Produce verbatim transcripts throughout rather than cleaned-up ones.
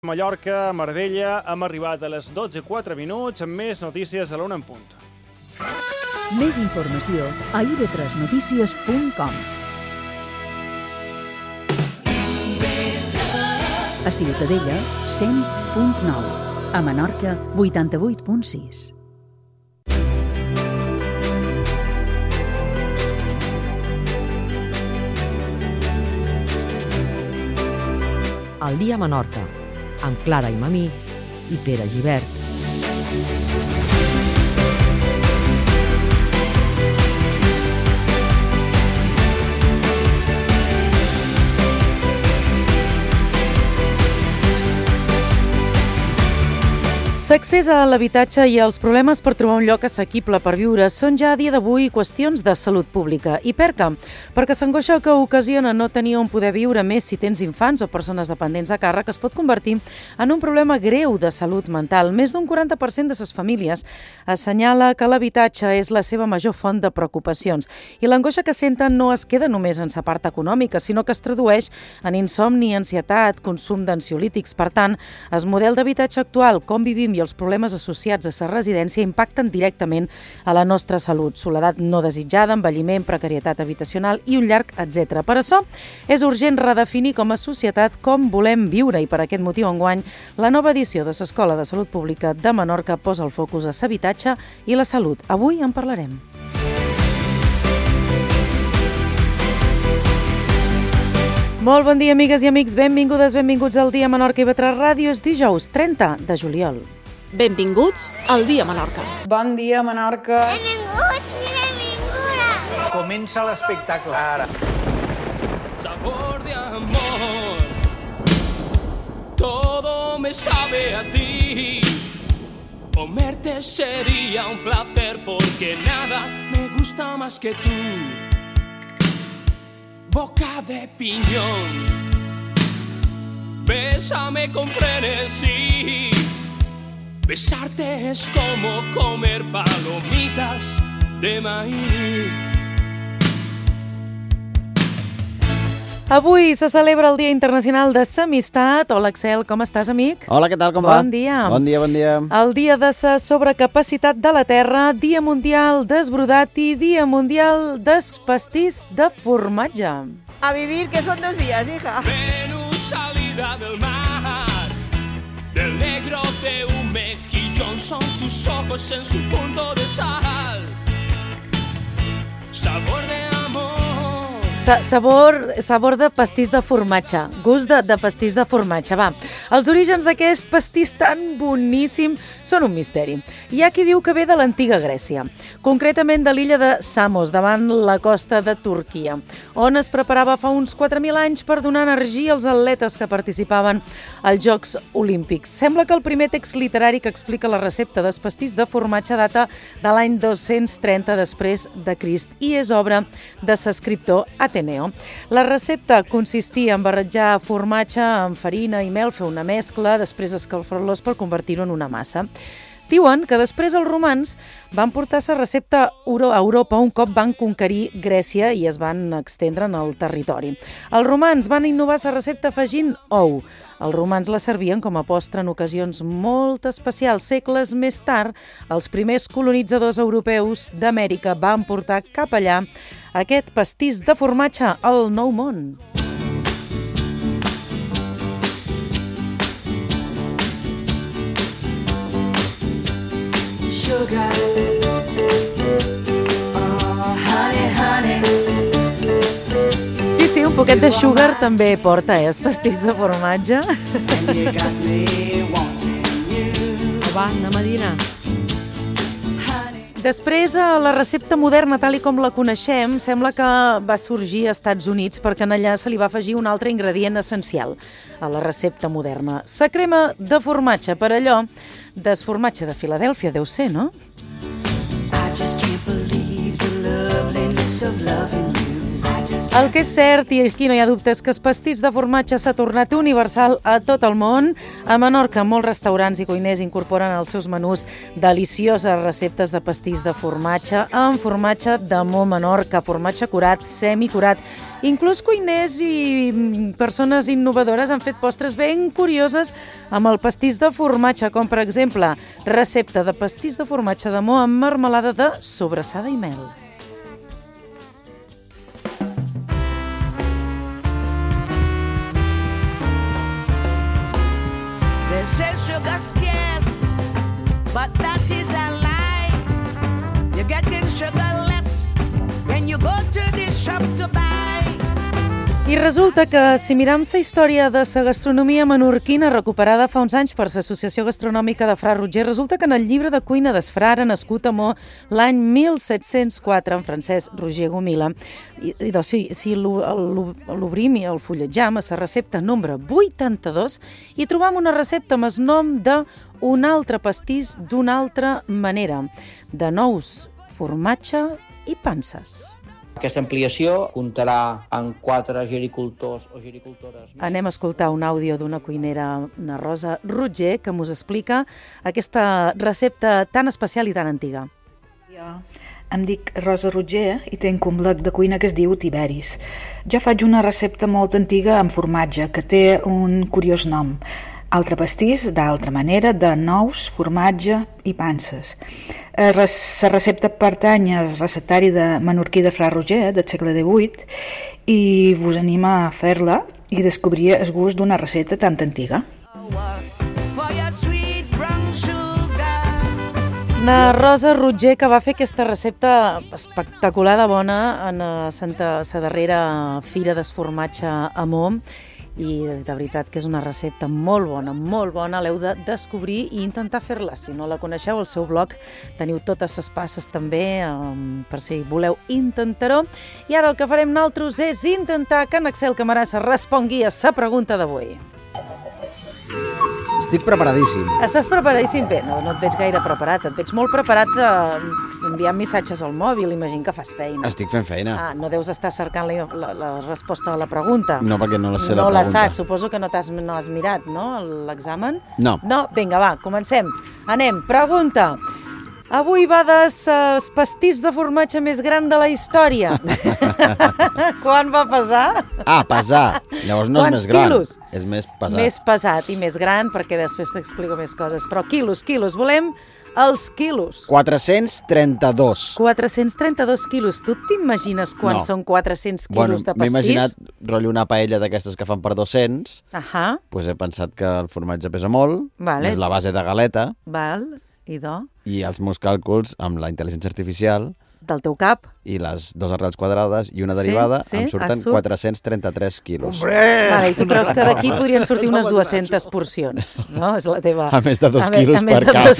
Mallorca, Marbella, hem arribat a les dotze i quatre minuts amb més notícies a l'una en punt. Més informació a i be tres notícies punt com. A Ciutadella, cent punt nou. A Menorca, vuitanta-vuit punt sis. Al dia a Menorca, amb Clara i Mamí i Pere Gibert. L'accés a l'habitatge i els problemes per trobar un lloc assequible per viure són ja a dia d'avui qüestions de salut pública. I per què? Perquè l'angoixa que ocasiona no tenir on poder viure, més si tens infants o persones dependents a càrrec, es pot convertir en un problema greu de salut mental. Més d'un quaranta per cent de les famílies assenyala que l'habitatge és la seva major font de preocupacions. I l'angoixa que senten no es queda només en la part econòmica, sinó que es tradueix en insomni, ansietat, consum d'ansiolítics. Per tant, el model d'habitatge actual, com vivim i els problemes associats a la residència impacten directament a la nostra salut. Soledat no desitjada, envelliment, precarietat habitacional i un llarg etcètera. Per això, és urgent redefinir com a societat com volem viure i per aquest motiu enguany la nova edició de l'Escola de Salut Pública de Menorca posa el focus a l'habitatge i la salut. Avui en parlarem. Molt bon dia, amigues i amics. Benvingudes, benvinguts al Dia Menorca i i be tres Ràdio. És dijous trenta de juliol. Benvinguts al Dia Menorca. Bon dia, Menorca. Benvinguts i benvingudes. Comença l'espectacle ara. Sabor de amor, todo me sabe a ti. Comerte sería un placer porque nada me gusta más que tú. Boca de piñón, bésame con frenesí. Besarte es como comer palomitas de maíz. Avui se celebra el Dia Internacional de l'Amistat. Hola, Axel, com estàs, amic? Hola, què tal, com bon va? Bon dia. Bon dia, bon dia. El Dia de la Sobrecapacitat de la Terra, Dia Mundial d'Esbrodat i Dia Mundial del Pastís de Formatge. A vivir, que son dos días, hija. Venus salida del mar, del negro de un mejillón son tus ojos en su punto de sal. Sabor de amor. Sa sabor, sabor de pastís de formatge, gust de, de pastís de formatge. Va, els orígens d'aquest pastís tan boníssim són un misteri. Hi ha qui diu que ve de l'antiga Grècia, concretament de l'illa de Samos, davant la costa de Turquia, on es preparava fa uns quatre mil anys per donar energia als atletes que participaven als Jocs Olímpics. Sembla que el primer text literari que explica la recepta del pastís de formatge data de l'any dos-cents trenta després de Crist i és obra de l'escriptor Ateneo. La recepta consistia en barrejar formatge amb farina i mel, fer una mescla, després escalfar-los per convertir-ho en una massa. Diuen que després els romans van portar la recepta a Europa un cop van conquerir Grècia i es van estendre en el territori. Els romans van innovar la recepta afegint ou. Els romans la servien com a postre en ocasions molt especials. Segles més tard, els primers colonitzadors europeus d'Amèrica van portar cap allà aquest pastís de formatge al Nou Món. Sugar. Oh, honey, honey. Sí, sí, un poquet de sugar també porta, eh, els pastís de formatge. Va, anem a dinar. Després, la recepta moderna, tal i com la coneixem, sembla que va sorgir als Estats Units perquè en allà se li va afegir un altre ingredient essencial a la recepta moderna. La crema de formatge, per allò, del formatge de Filadèlfia, deu ser, no? I just can't believe the loveliness of loving you. I just El que és cert, i aquí no hi ha dubte, és que el pastís de formatge s'ha tornat universal a tot el món. A Menorca, molts restaurants i cuiners incorporen als seus menús delicioses receptes de pastís de formatge amb formatge de Mo Menorca, formatge curat, semicurat. Inclús cuiners i persones innovadores han fet postres ben curioses amb el pastís de formatge, com per exemple, recepta de pastís de formatge de Mo amb marmelada de sobrassada i mel. They say sugar's scarce, but that is a lie. You're getting sugar less when you go to the shop to buy. I resulta que, si miram la història de la gastronomia menorquina recuperada fa uns anys per l'Associació Gastronòmica de Fra Roger, resulta que en el llibre de cuina del frare nascut a Mo l'any mil set-cents quatre, en Francesc Roger Gomila, i, i doncs, si, si l'obrim i el fulletjam a la recepta número vuitanta-dos, i trobam una recepta amb el nom d'un altre pastís d'una altra manera, de nous, formatge i panses. Aquesta ampliació comptarà amb quatre gericultors o gericultores. Anem a escoltar un àudio d'una cuinera, una Rosa Roger, que ens explica aquesta recepta tan especial i tan antiga. Jo em dic Rosa Roger i tinc un blog de cuina que es diu Tiberis. Jo faig una recepta molt antiga amb formatge que té un curiós nom. Altre pastís, d'altra manera, de nous, formatge i panses. La recepta pertany al receptari de menorquí de Fra Roger, del segle divuit, i vos anima a fer-la i descobrir el gust d'una recepta tan antiga. La Rosa Roger, que va fer aquesta recepta espectacular de bona en la darrera fira del formatge a Mo, i de veritat que és una recepta molt bona, molt bona, l'heu de descobrir i intentar fer-la. Si no la coneixeu, al seu blog teniu totes les passes també, um, per si voleu intentar-ho. I ara el que farem nosaltres és intentar que en Axel Camarasa respongui a la pregunta d'avui. Estic preparadíssim. Estàs preparadíssim? Bé, no, no et veig gaire preparat. Et veig molt preparat enviant missatges al mòbil. Imagino que fas feina. Estic fent feina. Ah, no deus estar cercant la, la, la resposta a la pregunta. No, perquè no la sé no la pregunta. No la saps. Suposo que no, t'has, no has mirat, no?, l'examen? No. No? Vinga, va, comencem. Anem. Pregunta. Avui va del pastís de formatge més gran de la història. Quan va pesar? Ah, pesar. Llavors no Quants és més gran. quilos? És més pesat. Més pesat i més gran, perquè després t'explico més coses. Però quilos, quilos. Volem els quilos. quatre-cents trenta-dos. quatre-cents trenta-dos quilos. Tu t'imagines quan No. són quatre-cents quilos Bueno, de m'he pastís? imaginat, rotllo, una paella d'aquestes que fan per dos-cents, Ahà, doncs he pensat que el formatge pesa molt, Vale. més la base de galeta, val. I do? i els meus càlculs amb la intel·ligència artificial Del teu cap? i les dues arrels quadrades i una derivada, sí, em ah, surten surt. quatre-cents trenta-tres quilos. Vale, i tu creus que d'aquí podrien sortir unes dues-centes porcions, no? És la teva... A més de dos a me- quilos a més per de cap.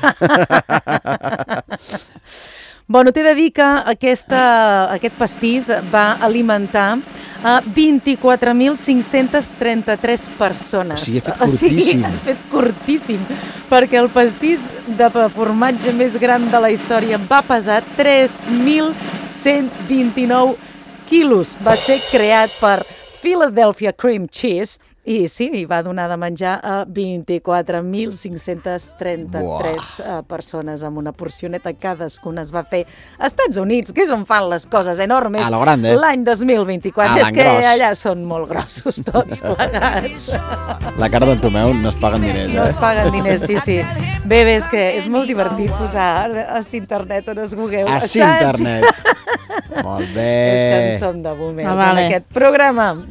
dos- Bueno, t'he de dir que aquesta, aquest pastís va alimentar a vint-i-quatre mil cinc-cents trenta-tres persones. O sigui, he fet O sigui, curtíssim. has fet curtíssim, perquè el pastís de formatge més gran de la història va pesar tres mil cent vint-i-nou quilos. Va ser creat per Philadelphia Cream Cheese i sí, i va donar de menjar a vint-i-quatre mil cinc-cents trenta-tres persones amb una porcioneta cadascuna. Es va fer als Estats Units, que és on fan les coses enormes. A lo grande. L'any dos mil vint-i-quatre. A És que l'engros. allà són molt grossos tots plegats. La cara del Tomeu no es paguen diners, eh? No es paguen diners, sí, sí. Bé, bé, és que és molt divertit posar a internet on es Google. A saps? internet. Molt bé. És que en som de boomers Ah, vale. en aquest programa.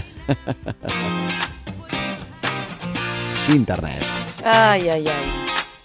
Internet. Ai, ai, ai.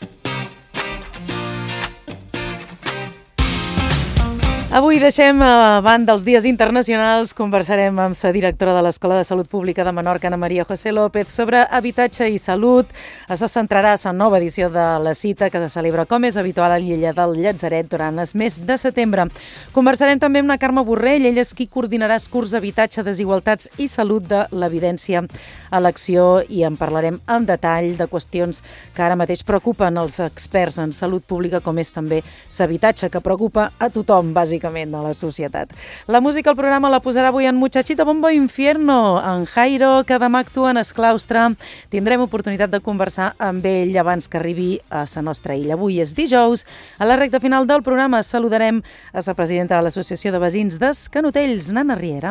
Avui deixem a banda els dies internacionals, conversarem amb la directora de l'Escola de Salut Pública de Menorca, Ana Maria José López, sobre habitatge i salut. Això centrarà la nova edició de la cita que se celebra com és habitual a l'illa del Llatzeret durant el mes de setembre. Conversarem també amb la Carme Borrell, ella és qui coordinarà el curs d'habitatge, desigualtats i salut de l'evidència a l'acció, i en parlarem amb detall de qüestions que ara mateix preocupen els experts en salut pública, com és també l'habitatge, que preocupa a tothom, bàsicament. bàsicament, de la societat. La música al programa la posarà avui en Muchachito Bombo Infierno, en Jairo, que demà actua en Esclaustre. Tindrem oportunitat de conversar amb ell abans que arribi a la nostra illa. Avui és dijous. A la recta final del programa saludarem a la presidenta de l'Associació de Veïns d'Es Canotells, Nana Riera.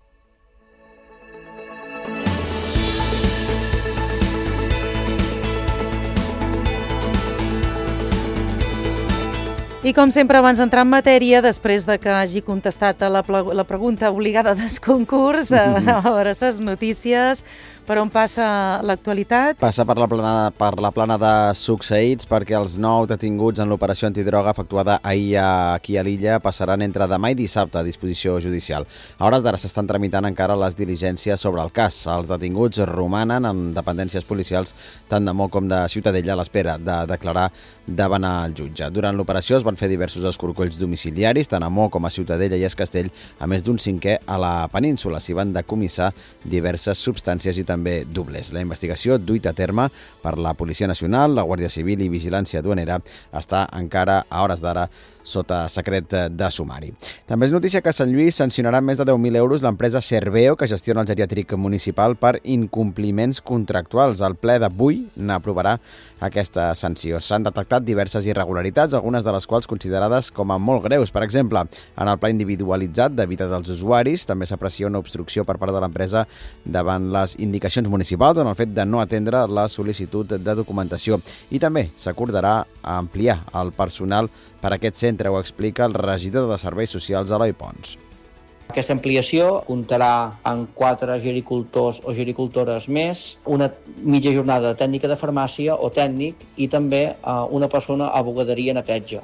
I com sempre, abans d'entrar en matèria, després de que hagi contestat a la, la pregunta obligada del concurs, mm-hmm. a veure les notícies, per on passa l'actualitat? Passa per la plana, per la plana de succeïts, perquè els nou detinguts en l'operació antidroga efectuada ahir aquí a l'illa passaran entre demà i dissabte a disposició judicial. A hores d'ara s'estan tramitant encara les diligències sobre el cas. Els detinguts romanen en dependències policials tant de Mó com de Ciutadella a l'espera de declarar davant el jutge. Durant l'operació es van fer diversos escorcolls domiciliaris, tant a Mó com a Ciutadella i Es Castell, a més d'un cinquè a la península. S'hi van decomissar diverses substàncies i també també doblers. La investigació duita a terme per la Policia Nacional, la Guàrdia Civil i Vigilància Duanera està encara a hores d'ara sota secret de sumari. També és notícia que Sant Lluís sancionarà més de deu mil euros l'empresa Serveo, que gestiona el geriàtric municipal, per incompliments contractuals. El ple d'avui n'aprovarà aquesta sanció. S'han detectat diverses irregularitats, algunes de les quals considerades com a molt greus. Per exemple, en el pla individualitzat de vida dels usuaris també s'aprecia una obstrucció per part de l'empresa davant les indicacions municipals en el fet de no atendre la sol·licitud de documentació. I també s'acordarà ampliar el personal per a aquest centre, ho explica el regidor de Serveis Socials, Eloi Pons. Aquesta ampliació comptarà amb quatre gericultors o gericultores més, una mitja jornada de tècnica de farmàcia o tècnic i també una persona a bugaderia i neteja.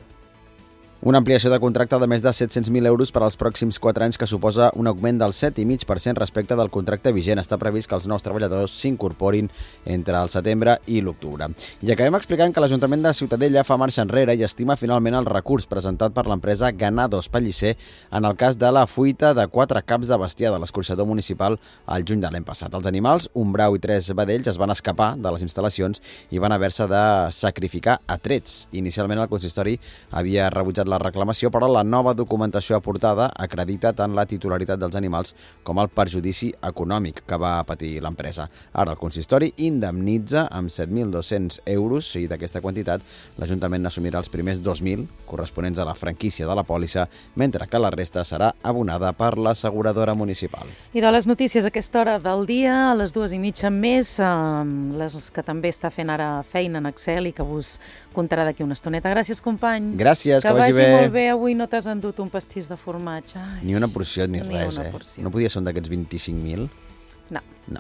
Una ampliació de contracte de més de set-cents mil euros per als pròxims quatre anys que suposa un augment del set coma cinc per cent respecte del contracte vigent. Està previst que els nous treballadors s'incorporin entre el setembre i l'octubre. I acabem explicant que l'Ajuntament de Ciutadella fa marxa enrere i estima finalment el recurs presentat per l'empresa Ganados Pellicer en el cas de la fuita de quatre caps de bestiar de l'escorxador municipal al juny de l'any passat. Els animals, un brau i tres vedells, es van escapar de les instal·lacions i van haver-se de sacrificar a trets. Inicialment el consistori havia rebutjat la la reclamació, però la nova documentació aportada acredita tant la titularitat dels animals com el perjudici econòmic que va patir l'empresa. Ara el consistori indemnitza amb set mil dos-cents euros i d'aquesta quantitat l'Ajuntament n'assumirà els primers dos mil corresponents a la franquícia de la pòlissa, mentre que la resta serà abonada per l'asseguradora municipal. I de les notícies a aquesta hora del dia, a les dues i mitja més, eh, les que també està fent ara feina en Excel i que vos contarà d'aquí una estoneta. Gràcies, company. Gràcies, que, que vagi bé. Molt bé, avui no t'has endut un pastís de formatge. Ai, ni una porció ni, ni res, eh? Porció. No podia ser un d'aquests vint-i-cinc mil? No. No.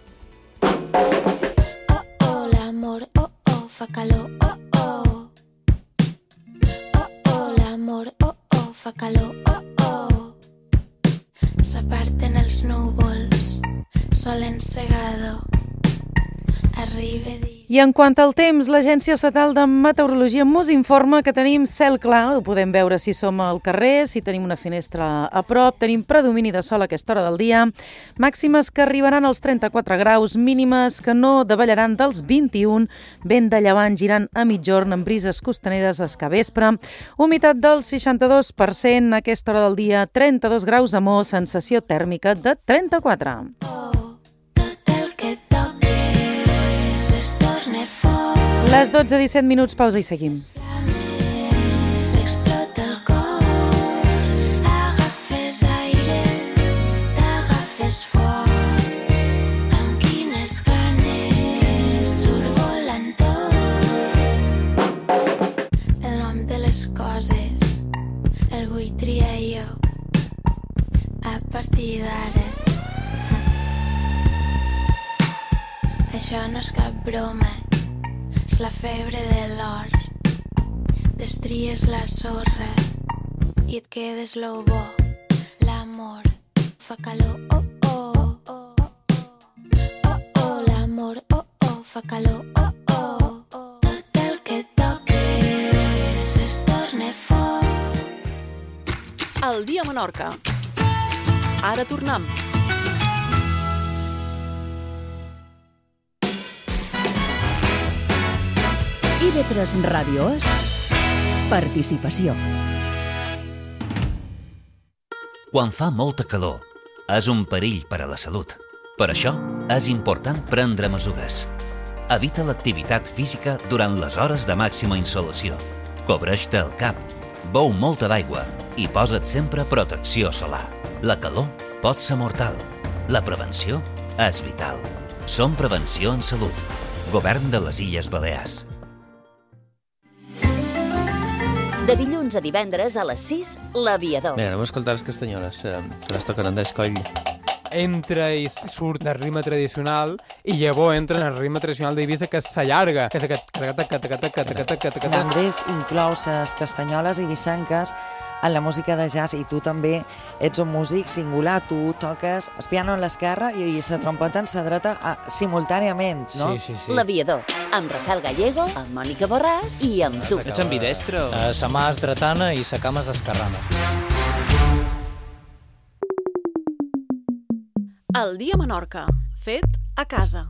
Oh, oh, l'amor, oh, oh, fa calor, oh, oh. Oh, oh, l'amor, oh, oh, fa calor, oh, oh. S'aparten els núvols, sol encegador, arriba dia. I en quant al temps, l'Agència Estatal de Meteorologia mos informa que tenim cel clar, ho podem veure si som al carrer, si tenim una finestra a prop, tenim predomini de sol a aquesta hora del dia, màximes que arribaran als trenta-quatre graus, mínimes que no davallaran dels vint-i-un, vent de llevant girant a mitjorn amb brises costaneres a escavespre, humitat del seixanta-dos per cent a aquesta hora del dia, trenta-dos graus a Mó, sensació tèrmica de trenta-quatre. Les dotze i disset minuts, pausa i seguim. S'explota el cor, agafes aire, t'agafes fort, amb quines ganes surt volant tot. El nom de les coses el vull triar jo a partir d'ara. Això no és cap broma, és la febre de l'or. Destries la sorra i et quedes lo bo. L'amor fa calor, oh, oh, oh, oh, oh, l'amor, oh, oh, fa calor, oh, oh, tot el que toques es torna fort. El dia a Menorca. Ara tornem. I ve tres Ràdio és participació. quan fa molta calor, és un perill per a la salut. Per això, és important prendre mesures. Evita l'activitat física durant les hores de màxima insolació. Cobreix-te el cap, beu molta d'aigua i posa't sempre protecció solar. La calor pot ser mortal. La prevenció és vital. Som Prevenció en Salut. Govern de les Illes Balears. De dilluns a divendres a les sis, l'Aviador. Mira, anem a escoltar les castanyoles. Se les toquen Andrés Coll. Entra i surt del ritme tradicional i llavors entra en el ritme tradicional d'Eivissa, que s'allarga, que és aquest... L'Andrés inclou les castanyoles eivissenques en la música de jazz i tu també ets un músic singular, tu toques el piano a l'esquerra i la trompeta en la dreta simultàniament, no? Sí, sí, sí. L'Aviador, amb Rafael Gallego, amb Mònica Borràs i amb tu. Ets ambidestre? Uh, sa mà és dretana i sa cama és esquerrana. El dia a Menorca, fet a casa.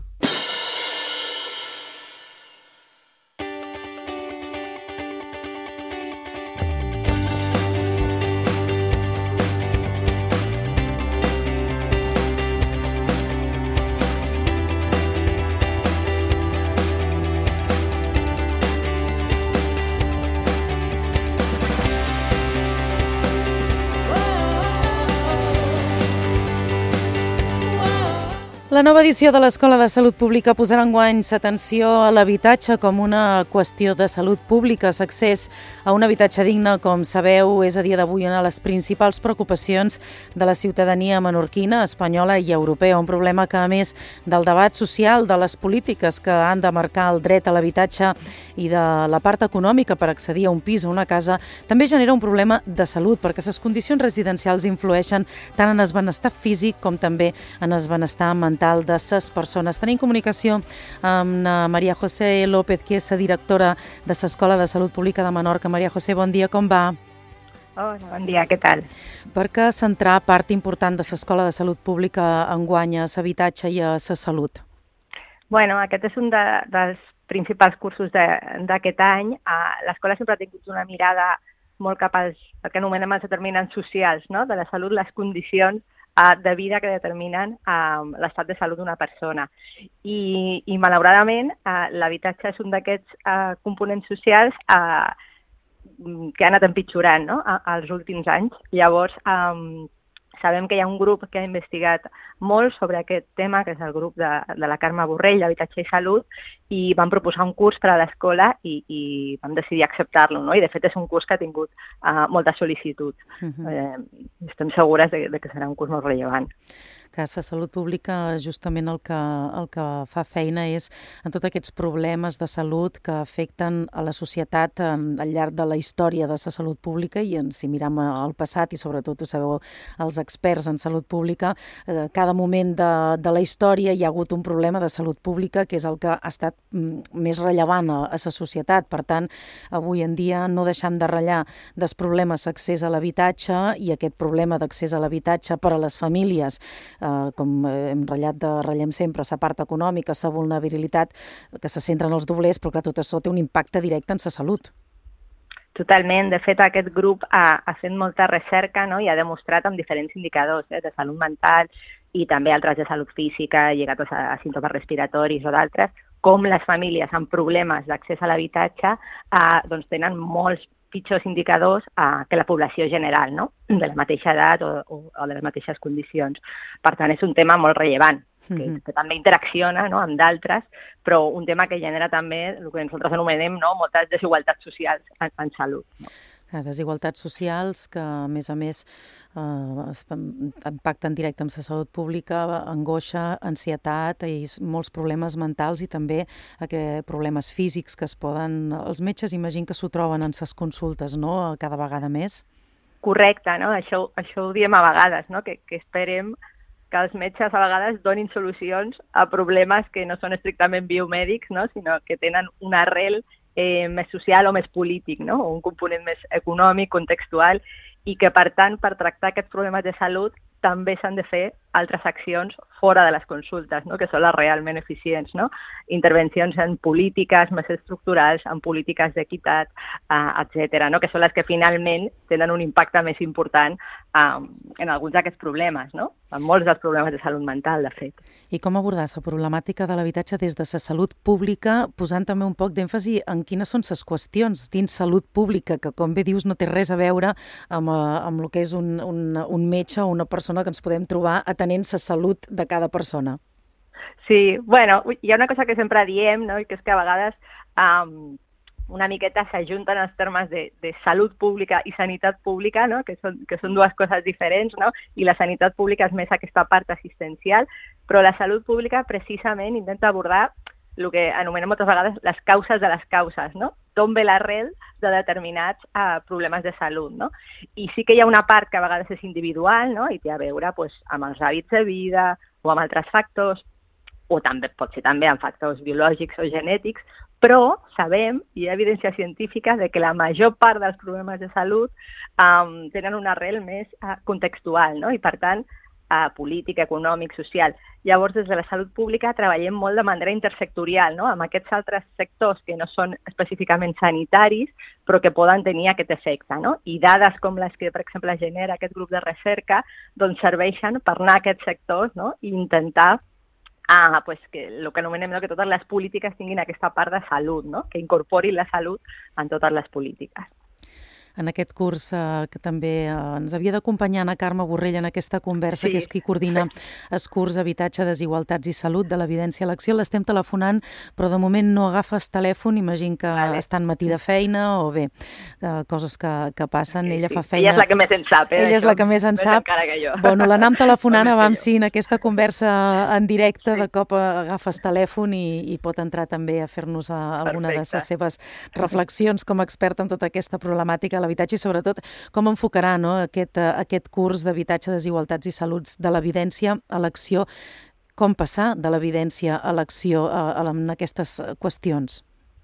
La nova edició de l'Escola de Salut Pública posarà enguany l'atenció a l'habitatge com una qüestió de salut pública. L'accés a un habitatge digne, com sabeu, és a dia d'avui una de les principals preocupacions de la ciutadania menorquina, espanyola i europea. Un problema que, a més del debat social, de les polítiques que han de marcar el dret a l'habitatge i de la part econòmica per accedir a un pis o una casa, també genera un problema de salut, perquè les condicions residencials influeixen tant en el benestar físic com també en el benestar mental de les persones. Tenim comunicació amb Maria José López, que és la directora de l'Escola de Salut Pública de Menorca. Maria José, bon dia, com va? Hola, bon dia, què tal? Per què centrar part important de l'Escola de Salut Pública enguany a l'habitatge i a la salut? Bueno, aquest és un de, dels principals cursos d'aquest any. L'Escola sempre ha tingut una mirada molt cap als, el que anomenem els determinants socials, no? De la salut, les condicions de vida que determinen uh, l'estat de salut d'una persona. I, i malauradament, uh, l'habitatge és un d'aquests uh, components socials uh, que ha anat empitjorant, no? A, als últims anys. Llavors, um, sabem que hi ha un grup que ha investigat molt sobre aquest tema, que és el grup de, de la Carme Borrell, d'Habitatge i Salut, i van proposar un curs per a l'escola i, i vam decidir acceptar-lo, no? I de fet és un curs que ha tingut uh, molta sol·licitud. Uh-huh. eh, estem segures de, de que serà un curs molt rellevant. Que la salut pública justament el que, el que fa feina és en tots aquests problemes de salut que afecten a la societat en, al llarg de la història de la salut pública i en, si miram al passat i sobretot, ho sabeu, els experts en salut pública, eh, cada moment de, de la història hi ha hagut un problema de salut pública que és el que ha estat mm, més rellevant a, a la societat. Per tant, avui en dia no deixem de ratllar dels problemes d'accés a l'habitatge i aquest problema d'accés a l'habitatge per a les famílies, Uh, com hem ratllat de ratllem sempre, la part econòmica, la vulnerabilitat, que se centra en els doblers, però clar, tot això té un impacte directe en la salut. Totalment. De fet, aquest grup ha, ha fet molta recerca, no? I ha demostrat amb diferents indicadors eh, de salut mental i també altres de salut física, lligats a, a símptomes respiratoris o d'altres, com les famílies amb problemes d'accés a l'habitatge eh, doncs tenen molts pitjors indicadors eh, que la població general, no? De la mateixa edat o, o, o de les mateixes condicions. Per tant, és un tema molt rellevant, que, mm-hmm. que també interacciona, no? Amb d'altres, però un tema que genera també el que nosaltres anomenem, no? Moltes desigualtats socials en, en salut. No? Desigualtats socials que, a més a més, eh, impacten directe amb la salut pública, angoixa, ansietat i molts problemes mentals i també eh, problemes físics que es poden... Els metges imagino que s'ho troben en les consultes, no?, cada vegada més. Correcte, no? Això, això ho diem a vegades, no? Que, que esperem que els metges a vegades donin solucions a problemes que no són estrictament biomèdics, no? Sinó que tenen una arrel Eh, més social o més polític, no? O un component més econòmic, contextual, i que, per tant, per tractar aquests problemes de salut també s'han de fer altres accions fora de les consultes, no? Que són les realment eficients, no? Intervencions en polítiques més estructurals, en polítiques d'equitat, eh, etcètera, no? Que són les que finalment tenen un impacte més important eh, en alguns d'aquests problemes, no? En molts dels problemes de salut mental, de fet. I com abordar la problemàtica de l'habitatge des de la salut pública, posant també un poc d'èmfasi en quines són les qüestions dins salut pública, que com bé dius no té res a veure amb, amb el que és un, un, un metge o una persona que ens podem trobar atenent la salut de cada persona. Sí, bueno, hi ha una cosa que sempre diem, no? I que és que a vegades um, una miqueta s'ajunten els termes de, de salut pública i sanitat pública, no? que, són, que són dues coses diferents, no? I la sanitat pública és més aquesta part assistencial, però la salut pública precisament intenta abordar el que anomenem moltes vegades les causes de les causes, no? D'on ve l'arrel de determinats uh, problemes de salut, no? I sí que hi ha una part que a vegades és individual, no? I té a veure pues, amb els hàbits de vida o amb altres factors, o també pot ser també amb factors biològics o genètics, però sabem, i hi ha evidència científica, de que la major part dels problemes de salut um, tenen un arrel més uh, contextual, no? I per tant, uh, polític, econòmic, social. Llavors, des de la salut pública treballem molt de manera intersectorial, no? Amb aquests altres sectors que no són específicament sanitaris, però que poden tenir aquest efecte, no? I dades com les que, per exemple, genera aquest grup de recerca, doncs serveixen per anar a aquests sectors, no? I intentar Ah, pues que el que anomenem no, que totes les polítiques tinguin aquesta part de salut, no? Que incorporin la salut en totes les polítiques. En aquest curs eh, que també eh, ens havia d'acompanyar Anna Carme Borrell en aquesta conversa, sí, que és qui coordina el curs Habitatge, Desigualtats i Salut de l'Evidència a l'Acció. L'estem telefonant, però de moment no agafes telèfon, imagino que vale. Està en matí de feina o bé, eh, coses que, que passen. Sí, ella sí. fa feina... Ella és la que més en sap, eh? Ella això. és la que més en més sap. Encara que jo. Bueno, l'anam telefonant abans si en aquesta conversa en directe sí. De cop agafes telèfon i, i pot entrar també a fer-nos a, alguna Perfecte. De les seves reflexions com a experta en tota aquesta problemàtica l'habitatge i sobretot com enfocarà no, aquest, aquest curs d'habitatge, desigualtats i saluts de l'evidència a l'acció, com passar de l'evidència a l'acció en aquestes qüestions.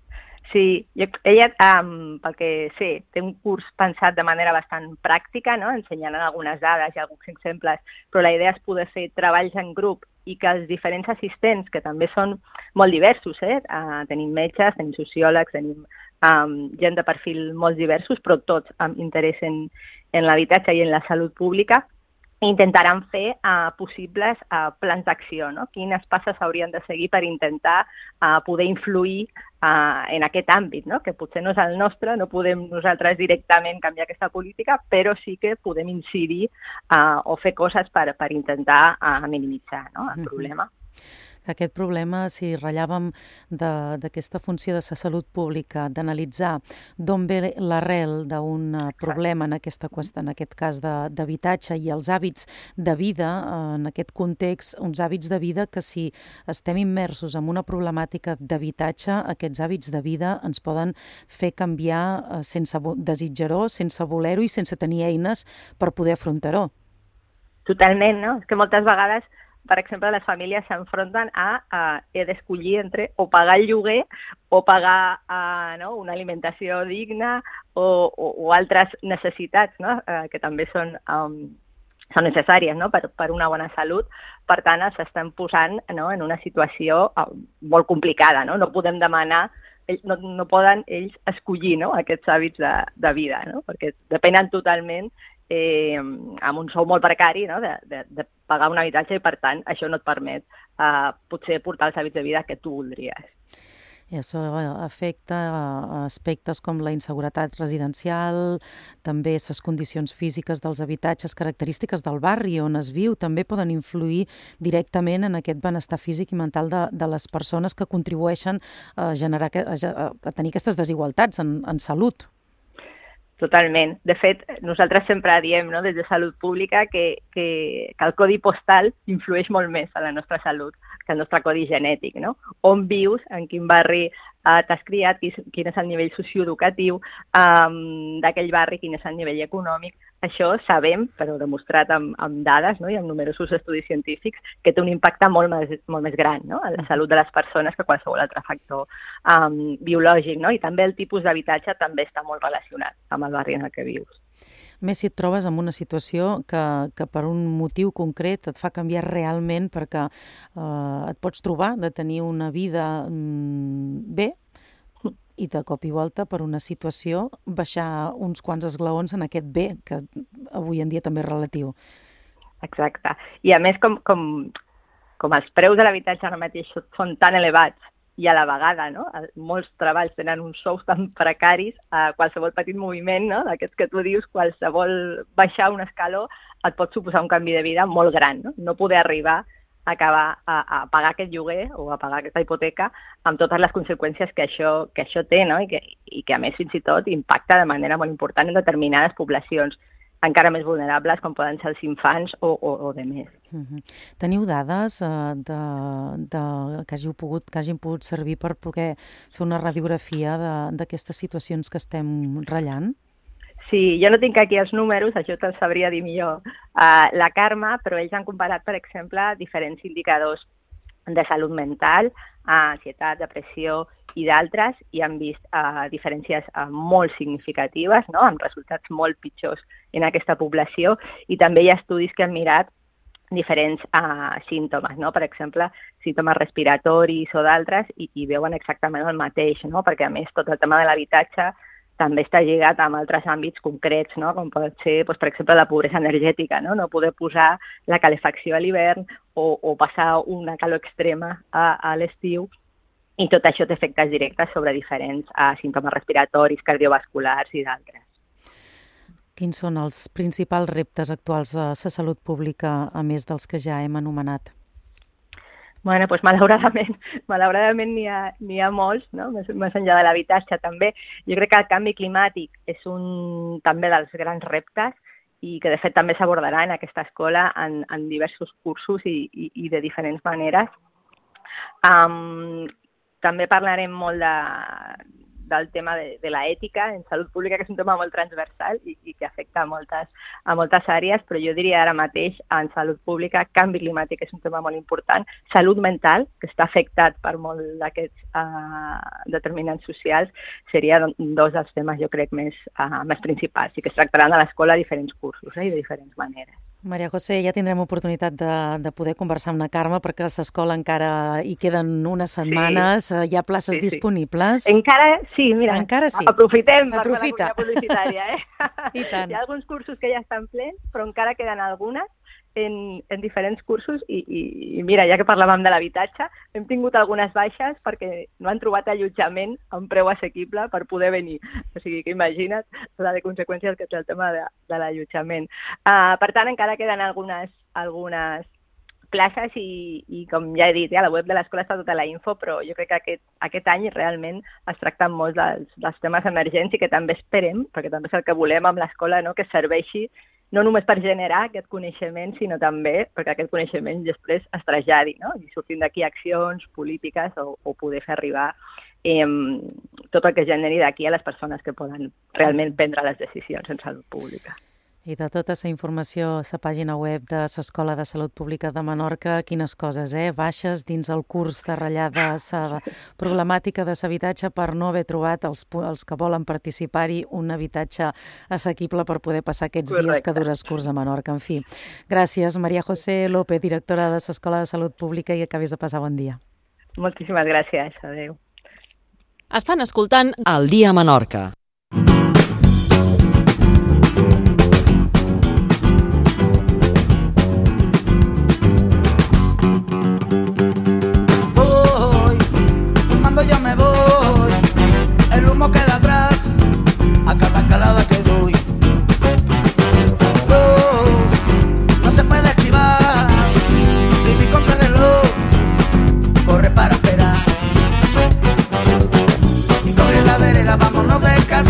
Sí, jo, ella, um, pel que sé, té un curs pensat de manera bastant pràctica, no? Ensenyant algunes dades i alguns exemples, però la idea és poder fer treballs en grup i que els diferents assistents, que també són molt diversos, eh? Uh, tenim metges, tenim sociòlegs, tenim um, gent de perfil molt diversos, però tots amb interès en, en l'habitatge i en la salut pública, intentaran fer uh, possibles uh, plans d'acció, no? Quines passes s'haurien de seguir per intentar uh, poder influir uh, en aquest àmbit, no? Que potser no és el nostre, no podem nosaltres directament canviar aquesta política, però sí que podem incidir uh, o fer coses per, per intentar uh, minimitzar no? El problema. Aquest problema, si ratllàvem d'aquesta funció de la salut pública, d'analitzar d'on ve l'arrel d'un problema en, aquesta, en aquest cas d'habitatge i els hàbits de vida, en aquest context, uns hàbits de vida que si estem immersos en una problemàtica d'habitatge, aquests hàbits de vida ens poden fer canviar sense desitjar-ho, sense voler-ho i sense tenir eines per poder afrontar-ho. Totalment, no? És que moltes vegades per exemple, les famílies s'enfronten a, a he d'escollir entre o pagar el lloguer o pagar uh, no, una alimentació digna o, o, o altres necessitats no? uh, que també són, um, són necessàries no? per, per una bona salut. Per tant, s'estan posant no? en una situació uh, molt complicada. No, no podem demanar, ells, no, no poden ells escollir no? aquests hàbits de, de vida, no? Perquè depenen totalment Eh, amb un sou molt precari no? de, de, de pagar un habitatge i, per tant, això no et permet eh, potser portar els hàbits de vida que tu voldries. I això afecta aspectes com la inseguretat residencial, també les condicions físiques dels habitatges, característiques del barri on es viu, també poden influir directament en aquest benestar físic i mental de, de les persones que contribueixen a, generar, a, a tenir aquestes desigualtats en, en salut. Totalment. De fet, nosaltres sempre diem no, des de salut pública que, que, que el codi postal influeix molt més a la nostra salut que el nostre codi genètic. No? On vius, en quin barri eh, t'has criat, quin és el nivell socioeducatiu um, d'aquell barri, quin és el nivell econòmic. Això sabem, però demostrat amb, amb dades no? I amb numerosos estudis científics, que té un impacte molt més, molt més gran no? En la salut de les persones que qualsevol altre factor um, biològic. No? I també el tipus d'habitatge també està molt relacionat amb el barri en el que vius. més si et trobes en una situació que, que per un motiu concret et fa canviar realment, perquè eh, et pots trobar de tenir una vida mm, bé i de cop i volta per una situació baixar uns quants esglaons en aquest bé, que avui en dia també és relatiu. Exacte. I a més, com, com, com els preus de l'habitatge ara mateix són tan elevats i a la vegada, no? Molts treballs tenen uns sous tan precaris, a qualsevol petit moviment, no? D'aquests que tu dius, qualsevol baixar un escaló et pot suposar un canvi de vida molt gran, no? No poder arribar a acabar a, a pagar aquest lloguer o a pagar aquesta hipoteca amb totes les conseqüències que això, que això té, no? I, que, i que a més fins i tot impacta de manera molt important en determinades poblacions encara més vulnerables, com poden ser els infants o, o, o de més. Uh-huh. Teniu dades eh, de, de, que, hàgiu pogut, que hagin pogut servir per poder fer una radiografia d'aquestes situacions que estem ratllant? Sí, jo no tinc aquí els números, això te'ls sabria dir millor uh, la Carme, però ells han comparat, per exemple, diferents indicadors de salut mental, uh, ansietat, depressió i d'altres, i han vist uh, diferències uh, molt significatives, no? Amb resultats molt pitjors en aquesta població, i també hi ha estudis que han mirat diferents uh, símptomes, no? Per exemple, símptomes respiratoris o d'altres, i, i veuen exactament el mateix, no? Perquè a més tot el tema de l'habitatge també està lligat amb altres àmbits concrets, no? Com pot ser, doncs, per exemple, la pobresa energètica, no? No poder posar la calefacció a l'hivern o, o passar una calor extrema a, a l'estiu, i tot això té efectes directes sobre diferents uh, símptomes respiratoris, cardiovasculars i d'altres. Quins són els principals reptes actuals de la salut pública, a més dels que ja hem anomenat? Bueno, doncs malauradament, malauradament n'hi ha, n'hi ha molts, no? Més, més enllà de l'habitatge també. Jo crec que el canvi climàtic és un també dels grans reptes i que de fet també s'abordarà en aquesta escola en, en diversos cursos i, i, i de diferents maneres. Um, també parlarem molt de, del tema de, de l'ètica en salut pública, que és un tema molt transversal i, i que afecta a moltes, a moltes àrees, però jo diria ara mateix en salut pública, canvi climàtic és un tema molt important, salut mental, que està afectat per molt d'aquests uh, determinants socials, seria dos dels temes, jo crec, més, uh, més principals i que es tractaran a l'escola a diferents cursos eh, i de diferents maneres. Maria José, ja tindrem oportunitat de, de poder conversar amb la Carme perquè a l'escola encara hi queden unes setmanes, sí. Hi ha places sí, sí. disponibles. Encara sí, mira, encara sí. Aprofitem Aprofita. per la publicitària. Eh? I tant. Hi ha alguns cursos que ja estan plens, però encara queden algunes en, en diferents cursos i, i, i mira, ja que parlàvem de l'habitatge, hem tingut algunes baixes perquè no han trobat allotjament a un preu assequible per poder venir. O sigui que imagina't la de conseqüències que té el tema de, de l'allotjament. Uh, per tant, encara queden algunes, algunes places i, i com ja he dit, eh, a la web de l'escola està tota la info, però jo crec que aquest, aquest any realment es tracten molts dels, dels temes emergents i que també esperem, perquè també és el que volem amb l'escola, no? Que serveixi no només per generar aquest coneixement, sinó també perquè aquest coneixement després es traslladi, no? I surtin d'aquí accions polítiques o, o poder fer arribar eh, tot el que generi d'aquí a les persones que poden realment prendre les decisions en salut pública. I de tota la informació a la pàgina web de l'Escola de Salut Pública de Menorca, quines coses, eh? Baixes dins el curs de ratllada la problemàtica de l'habitatge per no haver trobat els, els que volen participar-hi un habitatge assequible per poder passar aquests Correcte. dies que dura el curs a Menorca. En fi, gràcies, Maria José López, directora de l'Escola de Salut Pública, i acabis de passar bon dia. Moltíssimes gràcies. Adéu. Estan escoltant El dia a Menorca. Ya me voy, el humo queda atrás a cada calada que doy. Oh, no se puede activar, vivir contra el reloj, corre para esperar. Y corre la vereda, vámonos de casa.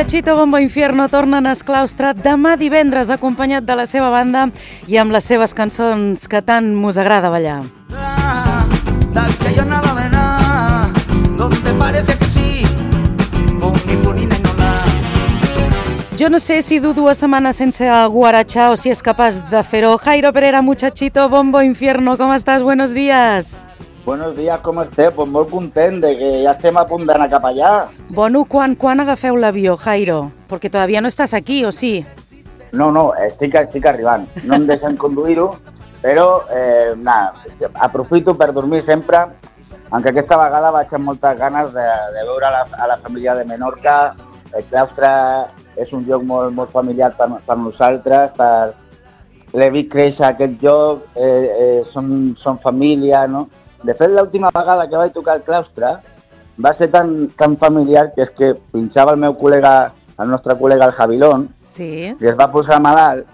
Muchachito Bombo Infierno tornen a Esclaustre demà divendres acompanyat de la seva banda i amb les seves cançons que tant mos agrada ballar. D'aquello nada de nada, donde parece que sí, funi, funi, no nada. Jo no sé si du dues setmanes sense guaratxar o si és capaç de fer-ho. Jairo Pereira, Muchachito Bombo Infierno, com estàs? Buenos días. Buenos días, com esteu? Pues molt content de que ja estem a punt d'anar cap allà. Bueno, quan, quan agafeu l'avió, Jairo? Perquè todavía no estàs aquí, o sí? No, no, estic, estic arribant. No em deixen conduir-ho, però eh, nah, aprofito per dormir sempre, aunque aquesta vegada vaig amb moltes ganes de, de veure a la, a la família de Menorca. El claustre és un lloc molt, molt familiar per, per nosaltres, per l'he vist créixer aquest lloc, eh, eh, som, som família, no? De fet, l'última vegada que vaig tocar el claustre va ser tan, tan familiar que és que pinxava el meu col·lega, el nostre col·lega, el Javilón, sí. I es va posar malalt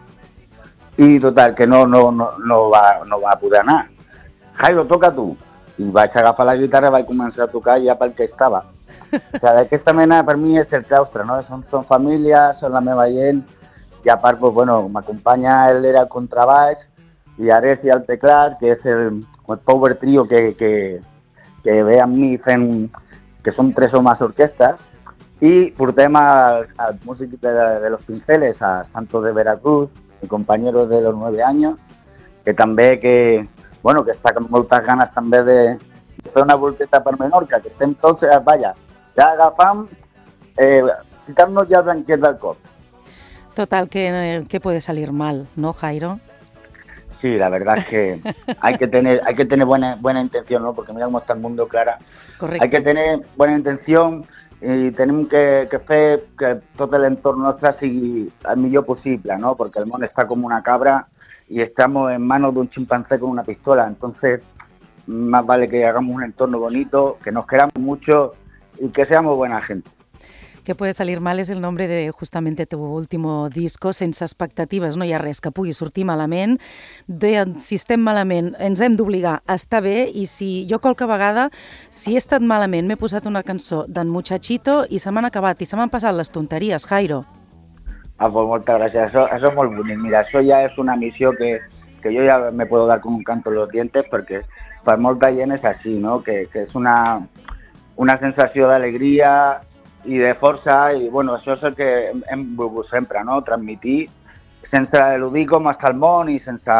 i total, que no, no, no, no, va, no va poder anar. Jairo, toca tu. I vaig agafar la guitarra i vaig començar a tocar ja pel que estava. O sigui, d'aquesta mena per mi és el claustre, no? Som, som família, són la meva gent, i a part, pues, bueno, m'acompanya ell era el contrabaix i Ares i el teclat, que és el el power trio que, que, que ve amb mi fent, que som tres homes orquestes, i portem als, als músics de, de Los Pinceles, a Santos de Veracruz, mi compañero de los nueve años, que també que, bueno, que està amb moltes ganes també de, de fer una volteta per Menorca, que estem tots, eh, vaja, ja agafam, eh, ficar-nos ja el blanquet del cop. Total, que, que puede salir mal, ¿no, Jairo? Sí, la verdad es que hay que tener, hay que tener buena, buena intención, ¿no? Porque mira cómo está el mundo, Clara. Correcte. Hay que tener buena intención i tenim que, que fer que tot l'entorn nostre sigui el millor possible, ¿no? Porque el món está como una cabra y estamos en manos de un chimpancé con una pistola. Entonces, más vale que hagamos un entorno bonito, que nos queramos mucho y que seamos buena gente. Que puede salir mal és el nombre de justamente tu último disco, Sense expectatives, no hi ha res que pugui sortir malament. De, si estem malament, ens hem d'obligar a estar bé, i si jo qualque vegada, si he estat malament, m'he posat una cançó d'en Muchachito i se m'han acabat, i se m'han passat les tonteries, Jairo. Ah, pues moltes gràcies, això, això és molt bonic. Mira, això ja és una missió que, que jo ja me puedo dar con un canto en los dientes, perquè per molta gent és així, no? Que, que és una, una sensació d'alegria i de força, i bueno, això és el que hem, hem volgut sempre, no? Transmitir sense eludir com està el món i sense,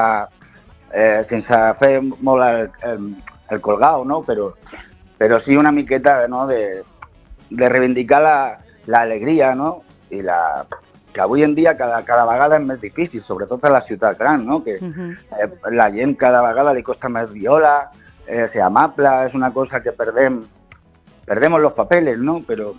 eh, sense fer molt el, el, el colgao, no? Però, però sí una miqueta, no? de, de reivindicar l'alegria, no? I la, que avui en dia cada, cada vegada és més difícil, sobretot a la ciutat gran, no? Que Uh-huh. eh, la gent cada vegada li costa més viola, eh, ser amable, és una cosa que perdem, perdemos los papeles, no? Però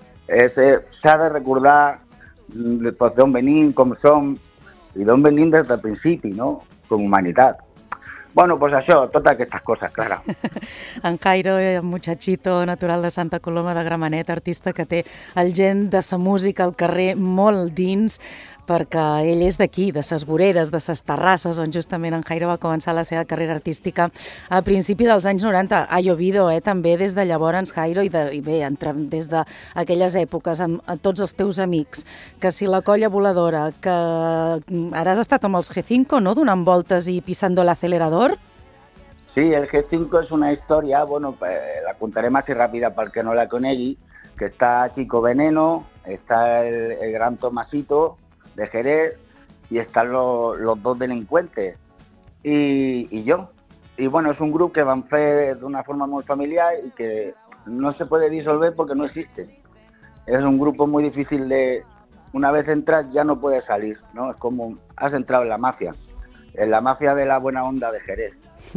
s'ha de recordar pues, d'on venim, com som, i d'on venim des del principi, no? Com humanitat. Bueno, pues això, totes aquestes coses, Clara. En Jairo, eh, Muchachito, natural de Santa Coloma de Gramenet, artista que té el gent de sa música al carrer molt dins, perquè ell és d'aquí, de ses voreres, de ses terrasses, on justament en Jairo va començar la seva carrera artística a principi dels anys noranta. Ha llovido, eh, també des de llavors, Jairo, i, de, i bé, entre, des d'aquelles èpoques, amb, amb tots els teus amics, que si la colla voladora, que ara has estat amb els G cinco, no?, donant voltes i pisando l'acelerador. Sí, el G cinco és una història, bueno, eh, la contaré más rápida para el que no la conegui, que está Chico Veneno, está el, el gran Tomasito de Jerez y están los, los dos delincuentes y, y yo. Y bueno, es un grupo que van a hacer de una forma muy familiar y que no se puede disolver porque no existe. Es un grupo muy difícil de, una vez entras ya no puedes salir, ¿no? Es como has entrado en la mafia, en la mafia de la buena onda de Jerez.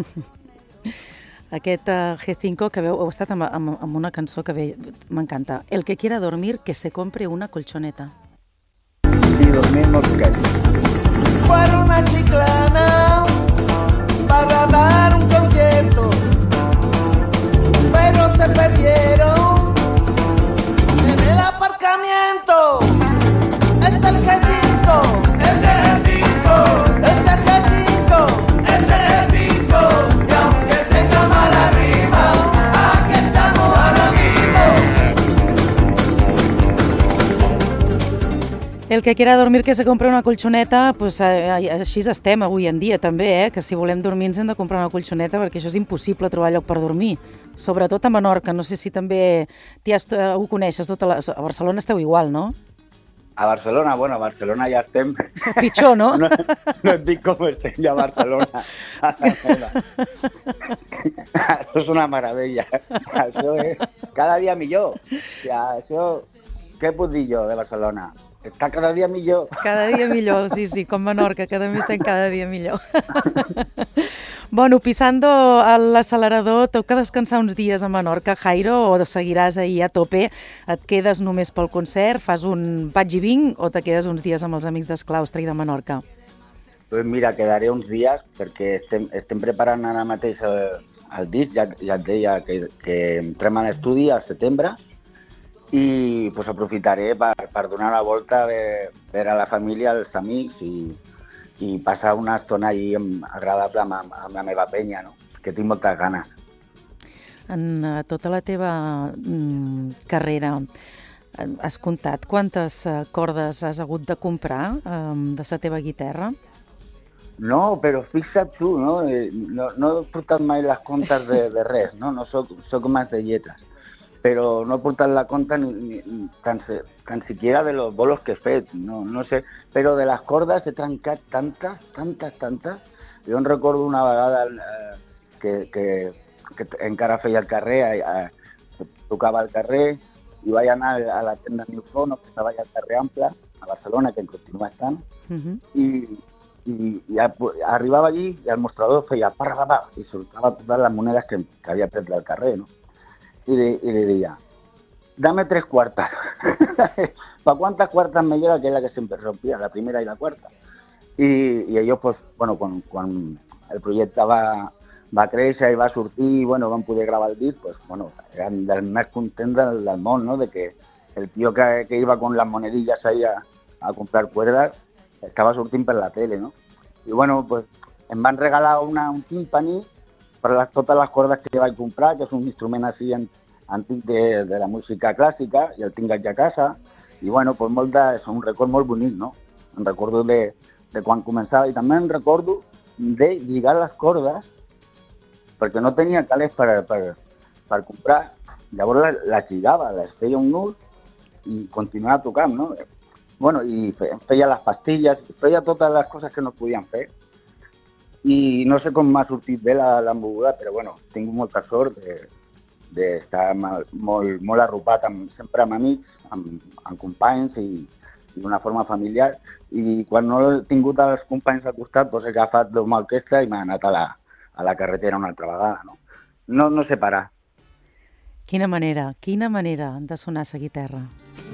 Aquest uh, G cinco que veu, heu estat amb, amb, amb una cançó que m'encanta. El que quiera dormir, que se compre una colchoneta. Y dormimos que Fueron a Chiclana para dar un concierto, pero se perdieron en el aparcamiento. Es el G cinco, ese G cinco, ese G cinco, ese G cinco. Y aunque tenga mala rima, aquí estamos ahora mismo. El que quiera dormir que se compra una colxoneta, pues, eh, així estem avui en dia també, eh? Que si volem dormir ens hem de comprar una colxoneta perquè això és impossible trobar lloc per dormir. Sobretot a Menorca, no sé si també has, uh, ho coneixes, tota la... a Barcelona esteu igual, no? A Barcelona, bueno, a Barcelona ja estem... Pitjor, no? No, no et dic com estem ja a Barcelona. Això és una meravella. Això és cada dia millor. O sigui, això... Què puc dir jo de Barcelona? Està cada dia millor. Cada dia millor, sí, sí, com Menorca, que també estem cada dia millor. Bueno, pisando l'accelerador, toca descansar uns dies a Menorca, Jairo, o seguiràs ahir a tope? Et quedes només pel concert, fas un vaig i vinc, o te quedes uns dies amb els amics d'Esclaustre i de Menorca? Pues mira, quedaré uns dies perquè estem, estem preparant ara mateix el, el disc, ja, ja et deia que, que entrem a l'estudi al setembre, i pues, aprofitaré per, per donar una volta per, per a la família, als amics i, i passar una estona allí agradable amb, amb la meva penya, no? Que tinc moltes ganes. En uh, tota la teva mm, carrera has comptat quantes uh, cordes has hagut de comprar um, de la teva guitarra? No, però fixa't tu, no? Eh, no, no he portat mai les comptes de, de res, no? No soc, soc més de lletres. Però no he portat la compta ni, ni, ni tan, tan siquiera de los bolos que he fet, no, no sé, però de les cordes he trencat tantes, tantes, tantes. Jo em recordo una vegada eh, que, que, que encara feia el carrer, eh, tocava al carrer, i vaig anar a la tenda New Fono, que estava allà al carrer Ample, a Barcelona, que continua estant, uh-huh. i, i, i arribava allí i el mostrador feia parra, parra, i soltava totes les monedes que, que havia tret del carrer, no? Y le, y le diría, dame tres cuartas. ¿Para cuántas cuartas me lleva? Que es la que siempre rompía, la primera y la cuarta. Y, y ellos, pues, bueno, quan, quan el projecte va, va créixer i va sortir i, bueno, van poder gravar el disc, pues, bueno, eren dels més contents del, del món, ¿no? De que el tío que, que iba con las monedillas ahí a, a comprar cuerdas estava sortint per la tele, ¿no? I, bueno, pues, em van regalar una, un timpani per les, totes les cordes que vaig comprar, que és un instrument així en, antic de, de la música clàssica, i el tinc aquí a casa, i bueno, pues molt de, és un record molt bonic, no? Em recordo de, de quan començava, i també em recordo de lligar les cordes, perquè no tenia calés per, per, per comprar, llavors les, les lligava, les feia un nus, i continuava tocant, no? Bueno, i feia les pastilles, feia totes les coses que no podien fer, i no sé com m'ha sortit bé la, la moguda, però bueno, tinc molta sort d'estar de, de molt, molt arropat amb, sempre amb amics, amb, amb companys i, i d'una forma familiar. I quan no he tingut els companys al costat, doncs he agafat l'home orquestra i m'he anat a la, a la carretera una altra vegada. No, no, no sé parar. Quina manera, quina manera de sonar la guitarra.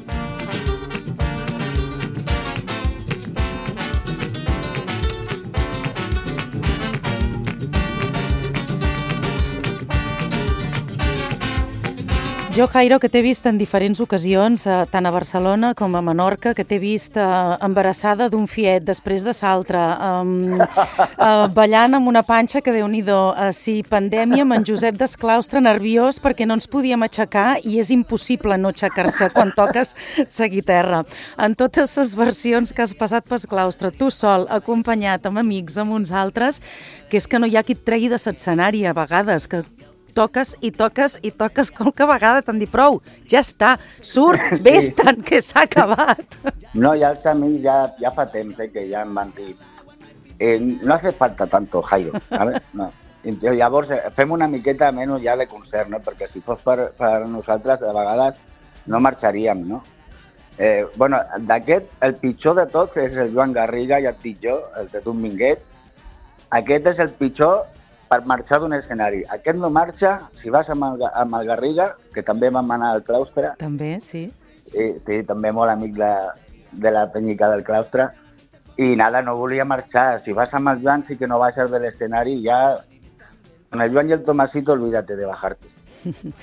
Jo, Jairo, que t'he vist en diferents ocasions, eh, tant a Barcelona com a Menorca, que t'he vist eh, embarassada d'un fiet, després de l'altre, eh, eh, ballant amb una panxa que Déu-n'hi-do, eh, si pandèmia amb en Josep d'Esclaustre, nerviós perquè no ens podíem aixecar i és impossible no aixecar-se quan toques la guitarra. En totes les versions que has passat per Esclaustre, tu sol, acompanyat amb amics, amb uns altres, que és que no hi ha qui et tregui de l'escenari a vegades, que toques i toques i toques qualque vegada t'han dit prou, ja està, surt, vés-te'n, que s'ha acabat. No, ja els amics ja, ja fa temps eh, que ja em van dir eh, no hace falta tanto, Jairo, ¿sabes? No. I llavors eh, fem una miqueta menys ja de concert, no? Perquè si fos per, per nosaltres, a vegades no marxaríem, no? Eh, bueno, d'aquest, el pitjor de tots és el Joan Garriga, ja et dic jo, el de Tom Minguet. Aquest és el pitjor per marxar d'un escenari. Aquest no marxa, si vas amb el, amb el Garriga, que també vam anar al claustre. També, sí. I, sí, també molt amic de, de la penyica del claustre. I nada, no volia marxar. Si vas amb el Joan, sí que no baixes de l'escenari, ja... Con el Joan i el Tomasito, olvídate de bajarte.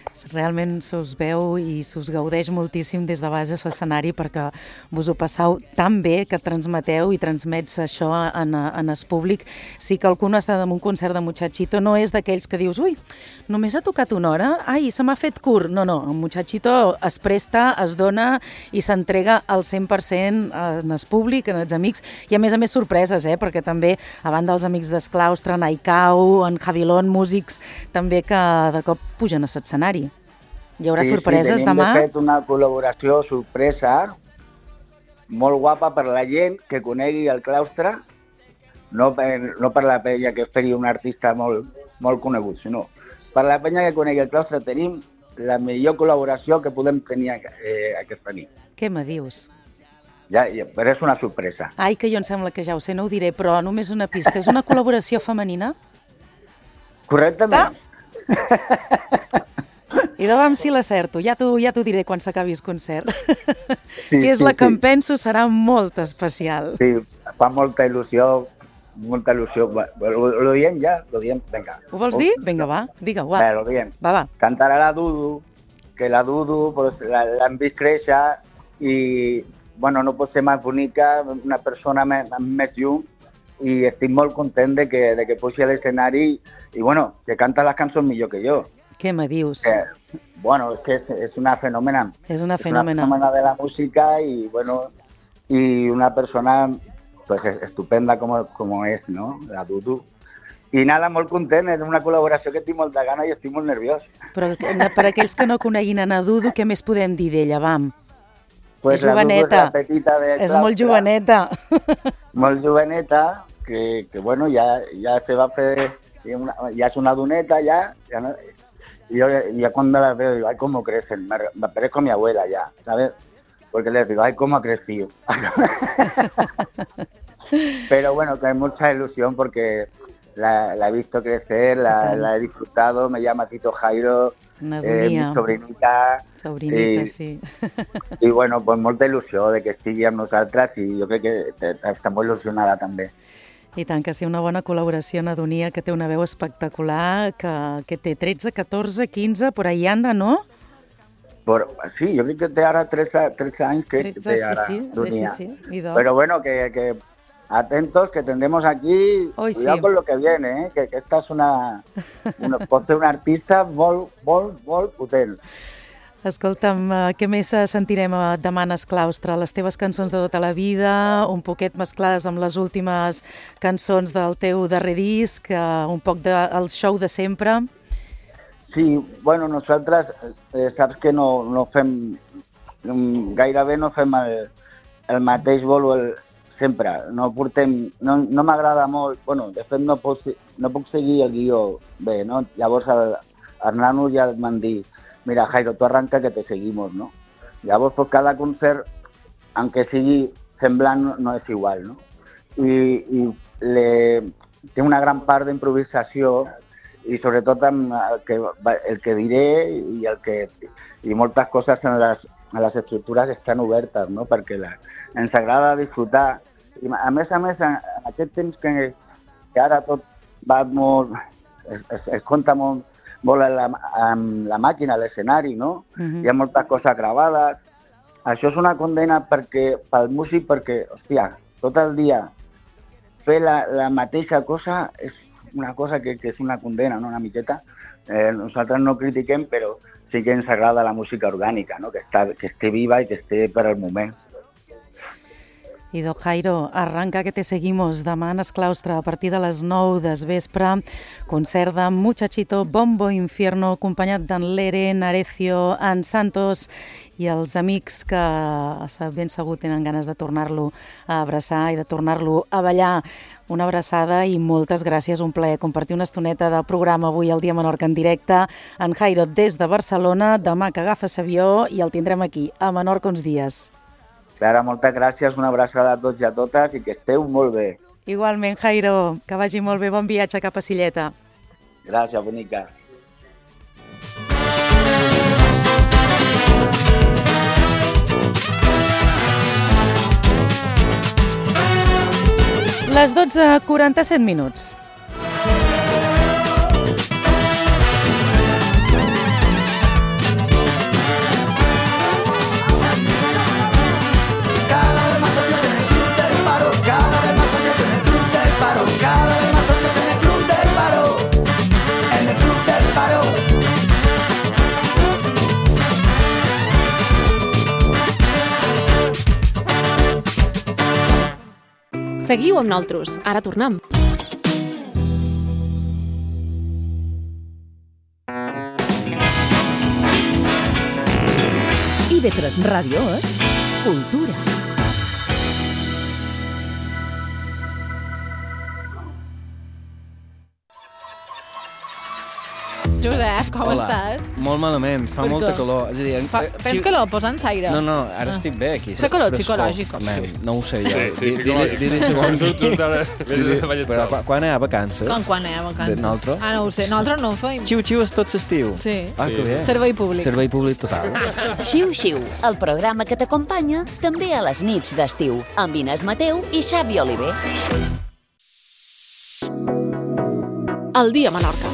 Realment s'us veu i s'us gaudeix moltíssim des de baix de l'escenari perquè vos ho passeu tan bé que transmeteu i transmets això en, en el públic. Si qualcú no està en un concert de Muchachito, no és d'aquells que dius ui, només ha tocat una hora? Ai, se m'ha fet curt. No, no, el Muchachito es presta, es dona i s'entrega al cent per cent en el públic, en els amics, i a més a més sorpreses, eh? Perquè també, a banda dels amics d'Esclaustre, en Aikau, en Javilón, músics també que de cop pugen a l'escenari. Hi haurà sí, sorpreses sí, demà? Sí, tenim de fet una col·laboració sorpresa molt guapa per la gent que conegui el claustre, no per, no per la penya que faria un artista molt, molt conegut, sinó per la penya que conegui el claustre tenim la millor col·laboració que podem tenir eh, aquesta nit. Què me dius? Ja, ja, però és una sorpresa. Ai, que jo em sembla que ja ho sé, no ho diré, però només una pista. És una col·laboració femenina? Correctament. Ah! I davant si l'acerto, ja t'ho ja t'ho diré quan s'acabi el concert. Sí, si és sí, la que sí. em penso, serà molt especial. Sí, fa molta il·lusió, molta il·lusió. Lo, lo diem ja, lo diem, vinga. Ho vols dir? Vinga, va, digue-ho, va. Bé, lo diem. Va, va. Cantarà la Dudu, que la Dudu pues, l'hem vist créixer i, bueno, no pot ser més bonica, una persona més, més llum, i estic molt content de que, de que pugi a l'escenari i, bueno, que canta les cançons millor que jo. Què me dius? Que, bueno, és que és, és una fenòmena. És una És fenòmena. una fenòmena de la música i, bueno, i una persona pues, estupenda com, com és, no? La Dudu. I nada, molt content, és una col·laboració que tinc molta gana i estic molt nerviós. Però per aquells que no coneguin a Dudu, què més podem dir d'ella, vam? Pues és joveneta. La Dudu és la petita de és molt joveneta. Molt joveneta, que, que bueno, ja, ja se va fer, una, ja és una doneta, ja, ja no, y yo ya cuando la veo digo, ay, cómo crecen, me, me parezco a mi abuela ya, ¿sabes? Porque les digo, ay, cómo ha crecido. Pero bueno, que hay mucha ilusión porque la, la he visto crecer, la, la he disfrutado, me llama Tito Jairo, eh, mi sobrinita. Sobrinita, i, sí. I bueno, pues molta il·lusió de que estigui amb nosaltres i jo crec que està molt il·lusionada també. I tant, que sí, una bona col·laboració en Adonia, que té una veu espectacular, que, que té tretze, catorze, quinze, por ahí anda, ¿no? Por, sí, jo crec que té ara tretze, tretze anys que tretze, té ara sí, sí, Adonia. sí, sí. Pero bueno, que, que atentos, que tendremos aquí, Hoy cuidado sí. con lo que viene, ¿eh? que, que esta es una, una pot ser una artista molt, molt, molt potent. Escolta'm, uh, què més sentirem uh, demà en Esclaustre? Les teves cançons de tota la vida, un poquet mesclades amb les últimes cançons del teu darrer disc, uh, un poc del de, show de sempre? Sí, bueno, nosaltres, eh, saps que no, no fem, gairebé no fem el, el mateix bolo el, sempre, no portem, no, no m'agrada molt, bueno, de fet no puc, no puc seguir el guió bé, no? Llavors el, els nanos ja m'han dit, mira, Jairo, tu arranca que te seguimos, ¿no? Llavors, pues, cada concert, aunque sigui semblant, no és igual, no? I, i le, té una gran part d'improvisació i sobretot amb el que, el que diré i, el que, i moltes coses en les, en les estructures estan obertes, no? Perquè la, ens agrada disfrutar. I a més a més, en, en aquest temps que, que ara tot va molt, es, es, es compta molt, molt amb la, amb la màquina, l'escenari, no? Uh-huh. Hi ha moltes coses gravades. Això és una condena perquè, pel músic perquè, hòstia, tot el dia fer la, la mateixa cosa és una cosa que, que és una condena, no? Una miqueta. Eh, nosaltres no critiquem, però sí que ens agrada la música orgànica, no? Que, està, que esté viva i que esté per al moment. I do Jairo, arranca que te seguimos demà en Esclaustre a partir de les nou des vespre, concert de Muchachito, Bombo Infierno, acompanyat d'en Lere, Narecio, en Santos i els amics que ben segur tenen ganes de tornar-lo a abraçar i de tornar-lo a ballar. Una abraçada i moltes gràcies, un plaer compartir una estoneta de programa avui al Dia Menorca en directe. En Jairo des de Barcelona, demà que agafes avió i el tindrem aquí, a Menorca uns dies. Clara, moltes gràcies, una abraçada a tots i a totes i que esteu molt bé. Igualment, Jairo, que vagi molt bé, bon viatge cap a Silleta. Gràcies, bonica. Les dotze quaranta-set minuts. Seguiu amb nosaltres. Ara tornem. I ve tres Ràdio és cultura. Josep, com Hola. estàs? Molt malament, fa Per molta què? calor. És a dir, Fa, eh, tens xi- calor? Posa'ns aire. No, no, ara Ah. estic bé aquí. És calor Frescor. psicològic, Man, sí. no ho sé jo. Sí, sí, Di- psicològic. Diré segons... Surtos d'ara, vés Diré- de ballet però sol. quan- Quan hi ha vacances? Com quan hi ha vacances? De nosaltres? Ah, no ho sé. Nosaltres no ho feim. Xiu-xiu és tot l'estiu. Sí. Ah, que bé. Servei públic. Servei públic total. Xiu-xiu, el programa que t'acompanya també a les nits d'estiu, amb Inés Mateu i Xavi Oliver. El dia a Menorca.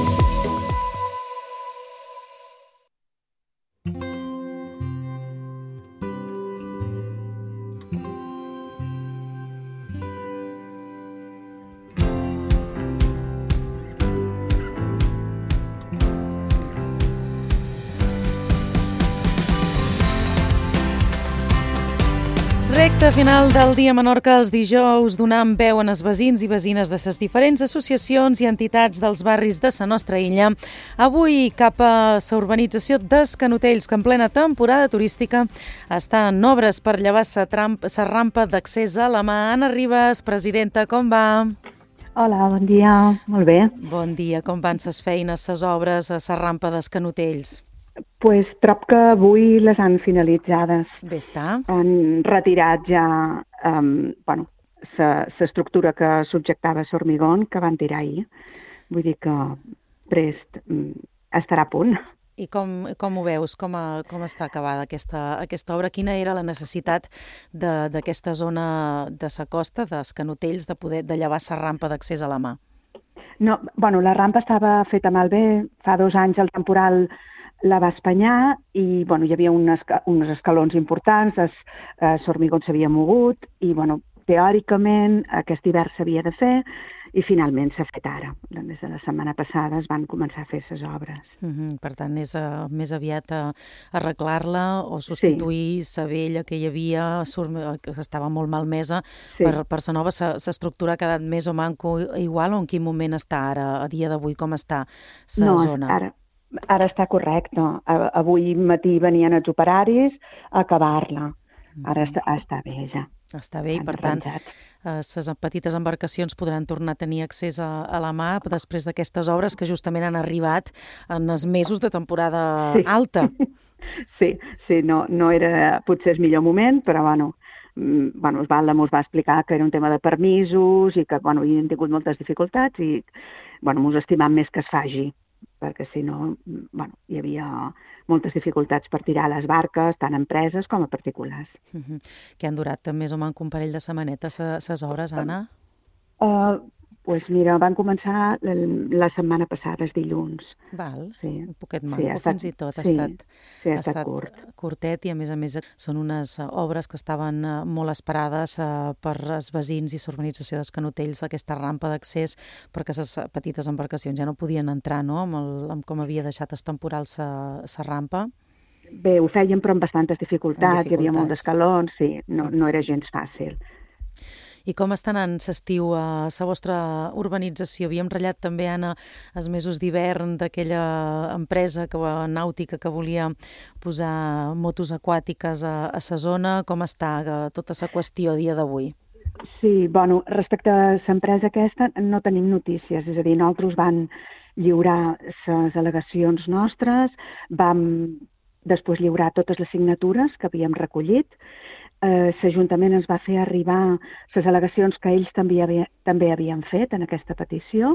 Recte final del dia a Menorca, els dijous, donant veu en els veïns i veïnes de les diferents associacions i entitats dels barris de la nostra illa. Avui cap a la urbanització d'Escanotells, que en plena temporada turística està en obres per llevar la rampa d'accés a la mà. Anna Ribas, presidenta, com va? Hola, bon dia. Molt bé. Bon dia, com van les feines, les obres a la rampa d'Escanotells? Pues trob que avui les han finalitzades. Bé està. Han retirat ja um, bueno, l'estructura que subjectava l'hormigón que van tirar ahir. Vull dir que prest um, estarà a punt. I com, com ho veus? Com, a, com està acabada aquesta, aquesta obra? Quina era la necessitat d'aquesta zona de la costa, d'Escanotells, de poder de llevar la rampa d'accés a la mà? No, bueno, la rampa estava feta malbé. Fa dos anys el temporal la va espanyar i bueno, hi havia unes, uns escalons importants, l'hormigón s'havia mogut i bueno, teòricament aquest hivern s'havia de fer i finalment s'ha fet ara. Des de la setmana passada es van començar a fer les obres. Mm-hmm. Per tant, és uh, més aviat a arreglar-la o substituir la sí. vella que hi havia, que estava molt malmesa, sí. per, per la nova. L'estructura ha quedat més o manco igual o en quin moment està ara, a dia d'avui, com està la no, zona? Ara, ara està correcte. Avui matí venien els operaris a acabar-la. Ara està, està bé ja. Està bé i, per tant, les petites embarcacions podran tornar a tenir accés a, a la mà després d'aquestes obres que justament han arribat en els mesos de temporada sí. alta. Sí, sí, no, no era potser el millor moment, però bueno, bueno, es va, ens va explicar que era un tema de permisos i que bueno, hi han tingut moltes dificultats i bueno, mos estimam més que es faci, perquè si no, bueno, hi havia moltes dificultats per tirar les barques, tant empreses com a particulars. Mm-hmm. Que han durat més o menys un parell de setmanetes les obres, Anna? Uh, pues mira, van començar la setmana passada, els dilluns. Val, sí. un poquet manco, sí, ha estat, fins i tot. Ha sí, estat, sí, ha ha estat curt. curtet i, a més a més, són unes obres que estaven molt esperades uh, per els veïns i l'urbanització d'Escanotells, aquesta rampa d'accés, perquè les petites embarcacions ja no podien entrar, no?, amb, el, amb com havia deixat estemporal la rampa. Bé, ho feien, però amb bastantes dificultats, dificultats. Hi havia molts escalons, sí, no, no era gens fàcil. I com està anant l'estiu a la vostra urbanització? Havíem ratllat també, Anna, els mesos d'hivern d'aquella empresa que, nàutica que volia posar motos aquàtiques a, a la zona. Com està tota la qüestió a dia d'avui? Sí, bueno, respecte a l'empresa aquesta no tenim notícies, és a dir, nosaltres van lliurar les al·legacions nostres, vam després lliurar totes les signatures que havíem recollit. Eh, l'Ajuntament ens va fer arribar les al·legacions que ells també, havia, també havien fet en aquesta petició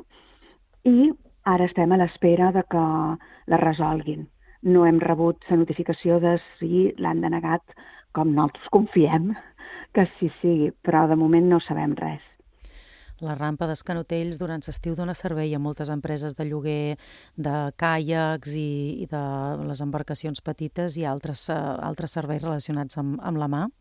i ara estem a l'espera de que la resolguin. No hem rebut la notificació de si l'han denegat, com nosaltres confiem que sí sigui, però de moment no sabem res. La rampa d'Escanotells durant l'estiu dona servei a moltes empreses de lloguer de caiacs i, i de les embarcacions petites i altres, uh, altres serveis relacionats amb, amb la mà?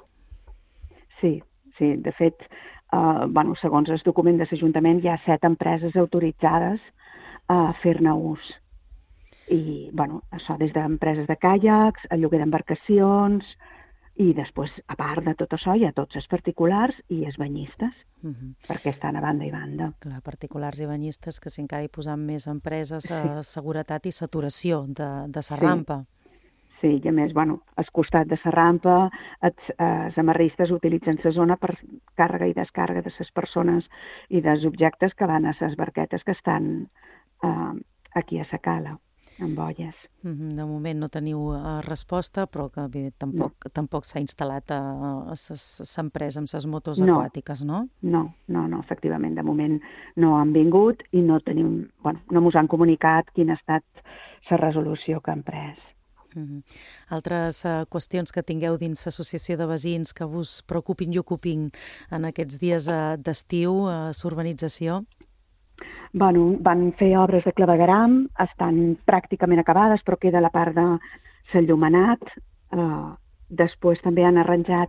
Sí, sí. De fet, uh, bueno, segons el document de l'Ajuntament hi ha set empreses autoritzades a fer-ne ús. I, bueno, això des d'empreses de caiacs, a lloguer d'embarcacions I després, a part de tot això, hi ha tots els particulars i els banyistes, Uh -huh. perquè estan a banda i banda. Clar, particulars i banyistes, que si encara hi posam més empreses, sí. eh, seguretat i saturació de, de sa rampa. Sí, i a més, bueno, al costat de la rampa, els, els amarristes utilitzen la zona per càrrega i descàrrega de les persones i dels objectes que van a les barquetes que estan eh, aquí a la cala, amb boies. De moment no teniu uh, resposta, però que bé, tampoc, no. tampoc s'ha instal·lat a s'ha empresa amb les motos no. aquàtiques, no? No, no, no, efectivament, de moment no han vingut i no tenim, bueno, no mos han comunicat quina ha estat la resolució que han pres. Uh -huh. Altres uh, qüestions que tingueu dins l'associació de veïns que vos preocupin i ocupin en aquests dies uh, d'estiu, uh, l'urbanització? Bueno, van fer obres de clavegueram, estan pràcticament acabades, però queda la part de l'enllumenat. Uh, després també han arranjat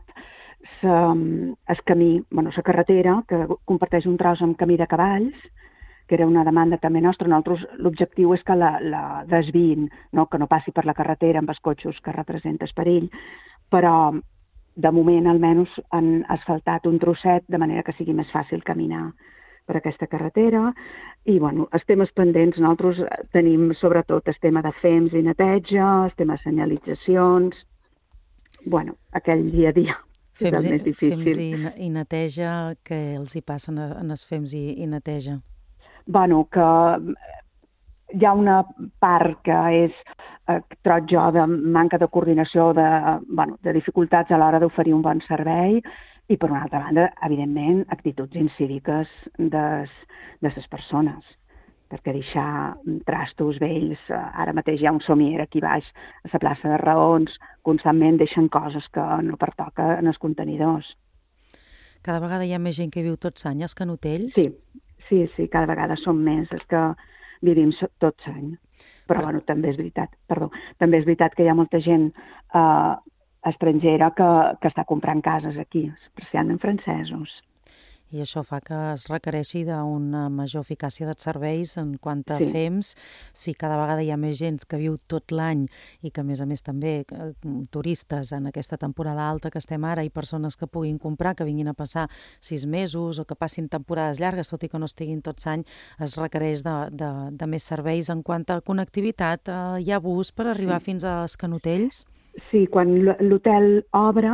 el camí, bueno, la carretera, que comparteix un tros amb camí de cavalls, que era una demanda també nostra. Nosaltres l'objectiu és que la, la desviïn, no? Que no passi per la carretera amb els cotxos que representa el perill, però de moment almenys han asfaltat un trosset de manera que sigui més fàcil caminar per aquesta carretera. I, bueno, els temes pendents, nosaltres tenim sobretot el tema de fems i neteja, el tema de senyalitzacions, bueno, aquell dia a dia. Fems, és el més difícil. Fems i, i neteja, què els hi passen en els fems i, i neteja? Bueno, que hi ha una part que és, eh, trob jo, de manca de coordinació, de, bueno, de dificultats a l'hora d'oferir un bon servei, i per una altra banda, evidentment, actituds incíviques de les persones, perquè deixar trastos vells, ara mateix hi ha un somier aquí baix, a la plaça de Raons, constantment deixen coses que no pertoca en els contenidors. Cada vegada hi ha més gent que viu tots anys als Canotells? Sí, sí, sí, cada vegada som més els que vivim tots anys. Però, bueno, també és veritat, perdó, també és veritat que hi ha molta gent eh, estrangera que, que està comprant cases aquí, especialment francesos. I això fa que es requereixi d'una major eficàcia dels serveis en quant a Sí. fems. Si cada vegada hi ha més gent que viu tot l'any i que, a més a més, també eh, turistes en aquesta temporada alta que estem ara i persones que puguin comprar, que vinguin a passar sis mesos o que passin temporades llargues, tot i que no estiguin tots any, es requereix de, de, de més serveis. En quant a connectivitat, eh, hi ha bus per arribar Sí. fins als Canotells? Sí, quan l'hotel obre,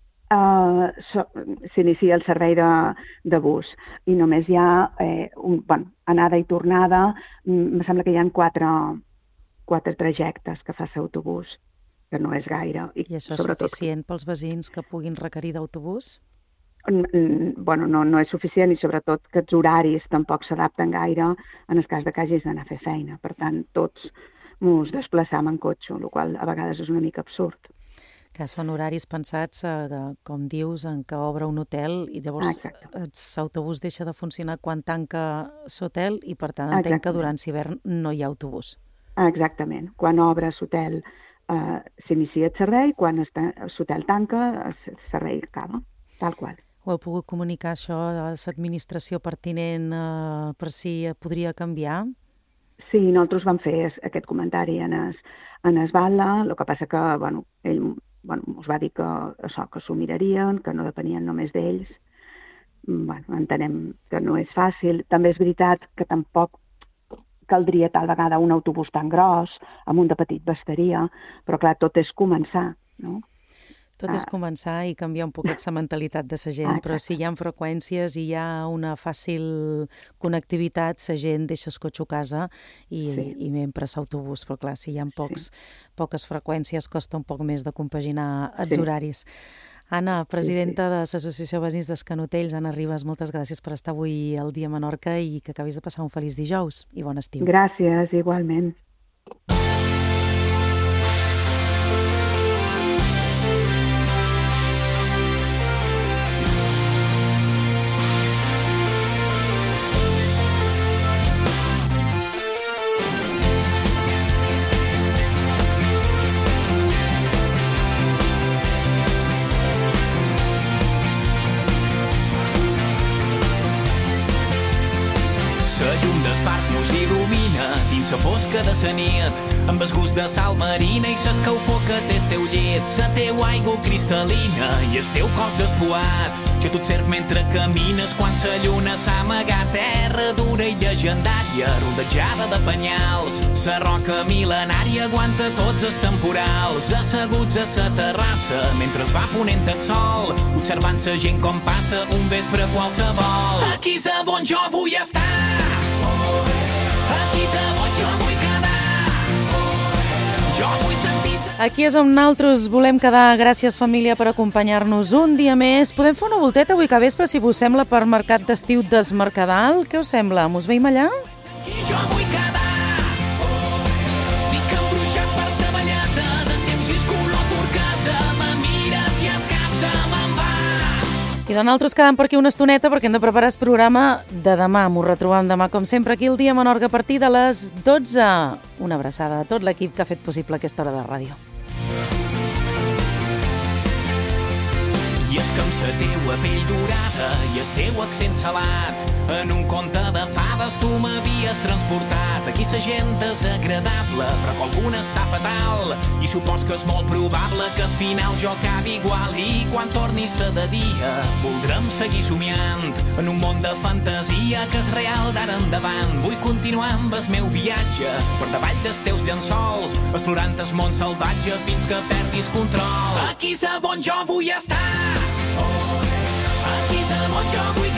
Uh, so, s'inicia el servei de, de bus i només hi ha eh, un, bueno, anada i tornada. Em sembla que hi ha quatre, quatre trajectes que fa l'autobús, que no és gaire. I, I això és sobretot suficient pels veïns que puguin requerir d'autobús? Bueno, no, no és suficient i sobretot que els horaris tampoc s'adapten gaire en el cas de que hagis d'anar a fer feina. Per tant, tots ens desplaçam en cotxe, el qual a vegades és una mica absurd. Que són horaris pensats, eh, com dius, en què obre un hotel i llavors l'autobús deixa de funcionar quan tanca l'hotel i, per tant, entenc que durant l'hivern no hi ha autobús. Exactament. Quan obre l'hotel eh, s'inicia el servei, quan l'hotel tanca el servei acaba, tal qual. Ho heu pogut comunicar això a l'administració pertinent eh, per si podria canviar? Sí, nosaltres vam fer aquest comentari en es, en es Bala, el que passa que, bueno, ell bueno, us va dir que això, que s'ho mirarien, que no depenien només d'ells. Bueno, entenem que no és fàcil. També és veritat que tampoc caldria tal vegada un autobús tan gros, amb un de petit bastaria, però clar, tot és començar, no? Tot és començar i canviar un poquet la mentalitat de la gent, però si hi ha freqüències i hi ha una fàcil connectivitat, la gent deixa el cotxe a casa i, sí. i m'empra l'autobús, però clar, si hi ha pocs, sí. poques freqüències costa un poc més de compaginar els sí. horaris. Anna, presidenta sí, sí. de l'Associació Veïns dels Canotells, Anna Ribas, moltes gràcies per estar avui al dia a Menorca i que acabis de passar un feliç dijous i bon estiu. Gràcies, igualment. La llum dels fars mos il·lumina dins sa fosca de sa nit, amb el gust de sal marina i s'escalfor que té el teu llet, sa teua aigua cristal·lina i el teu cos despuat. Jo t'observ mentre camines quan sa lluna s'ha amagat, terra dura i llegendària, rodejada de penyals. Sa roca mil·lenària aguanta tots els temporals, asseguts a sa terrassa mentre es va ponent el sol, observant sa gent com passa un vespre qualsevol. Aquí és on jo vull estar, aquí és on jo vull quedar, jo vull sentir... Aquí és on nosaltres volem quedar. Gràcies, família, per acompanyar-nos un dia més. Podem fer una volteta avui que vespre, si vos sembla, per Mercat d'Estiu des Mercadal? Què us sembla? Mos veiem allà? Jo vull quedar, estic embruixat per sa bellesa dels teus ulls color turquesa, me mires i el cap se me'n va. I de nosaltres quedam per aquí una estoneta perquè hem de preparar el programa de demà. M'ho retrobam demà, com sempre, aquí al Dia Menorca a partir de les dotze. Una abraçada a tot l'equip que ha fet possible aquesta hora de ràdio. I és que amb sa teua pell dorada i el teu accent salat, en un conte de fades tu m'havies transportat. Aquí sa gent desagradable, però que alguna està fatal, i supos que és molt probable que al final jo acabi igual. I quan torni sa de dia voldrem seguir somiant en un món de fantasia que és real d'ara endavant. Vull continuar amb el meu viatge per davall dels teus llençols, explorant el món salvatge fins que perdis control. Aquí és on jo vull estar, aquí és on jo vull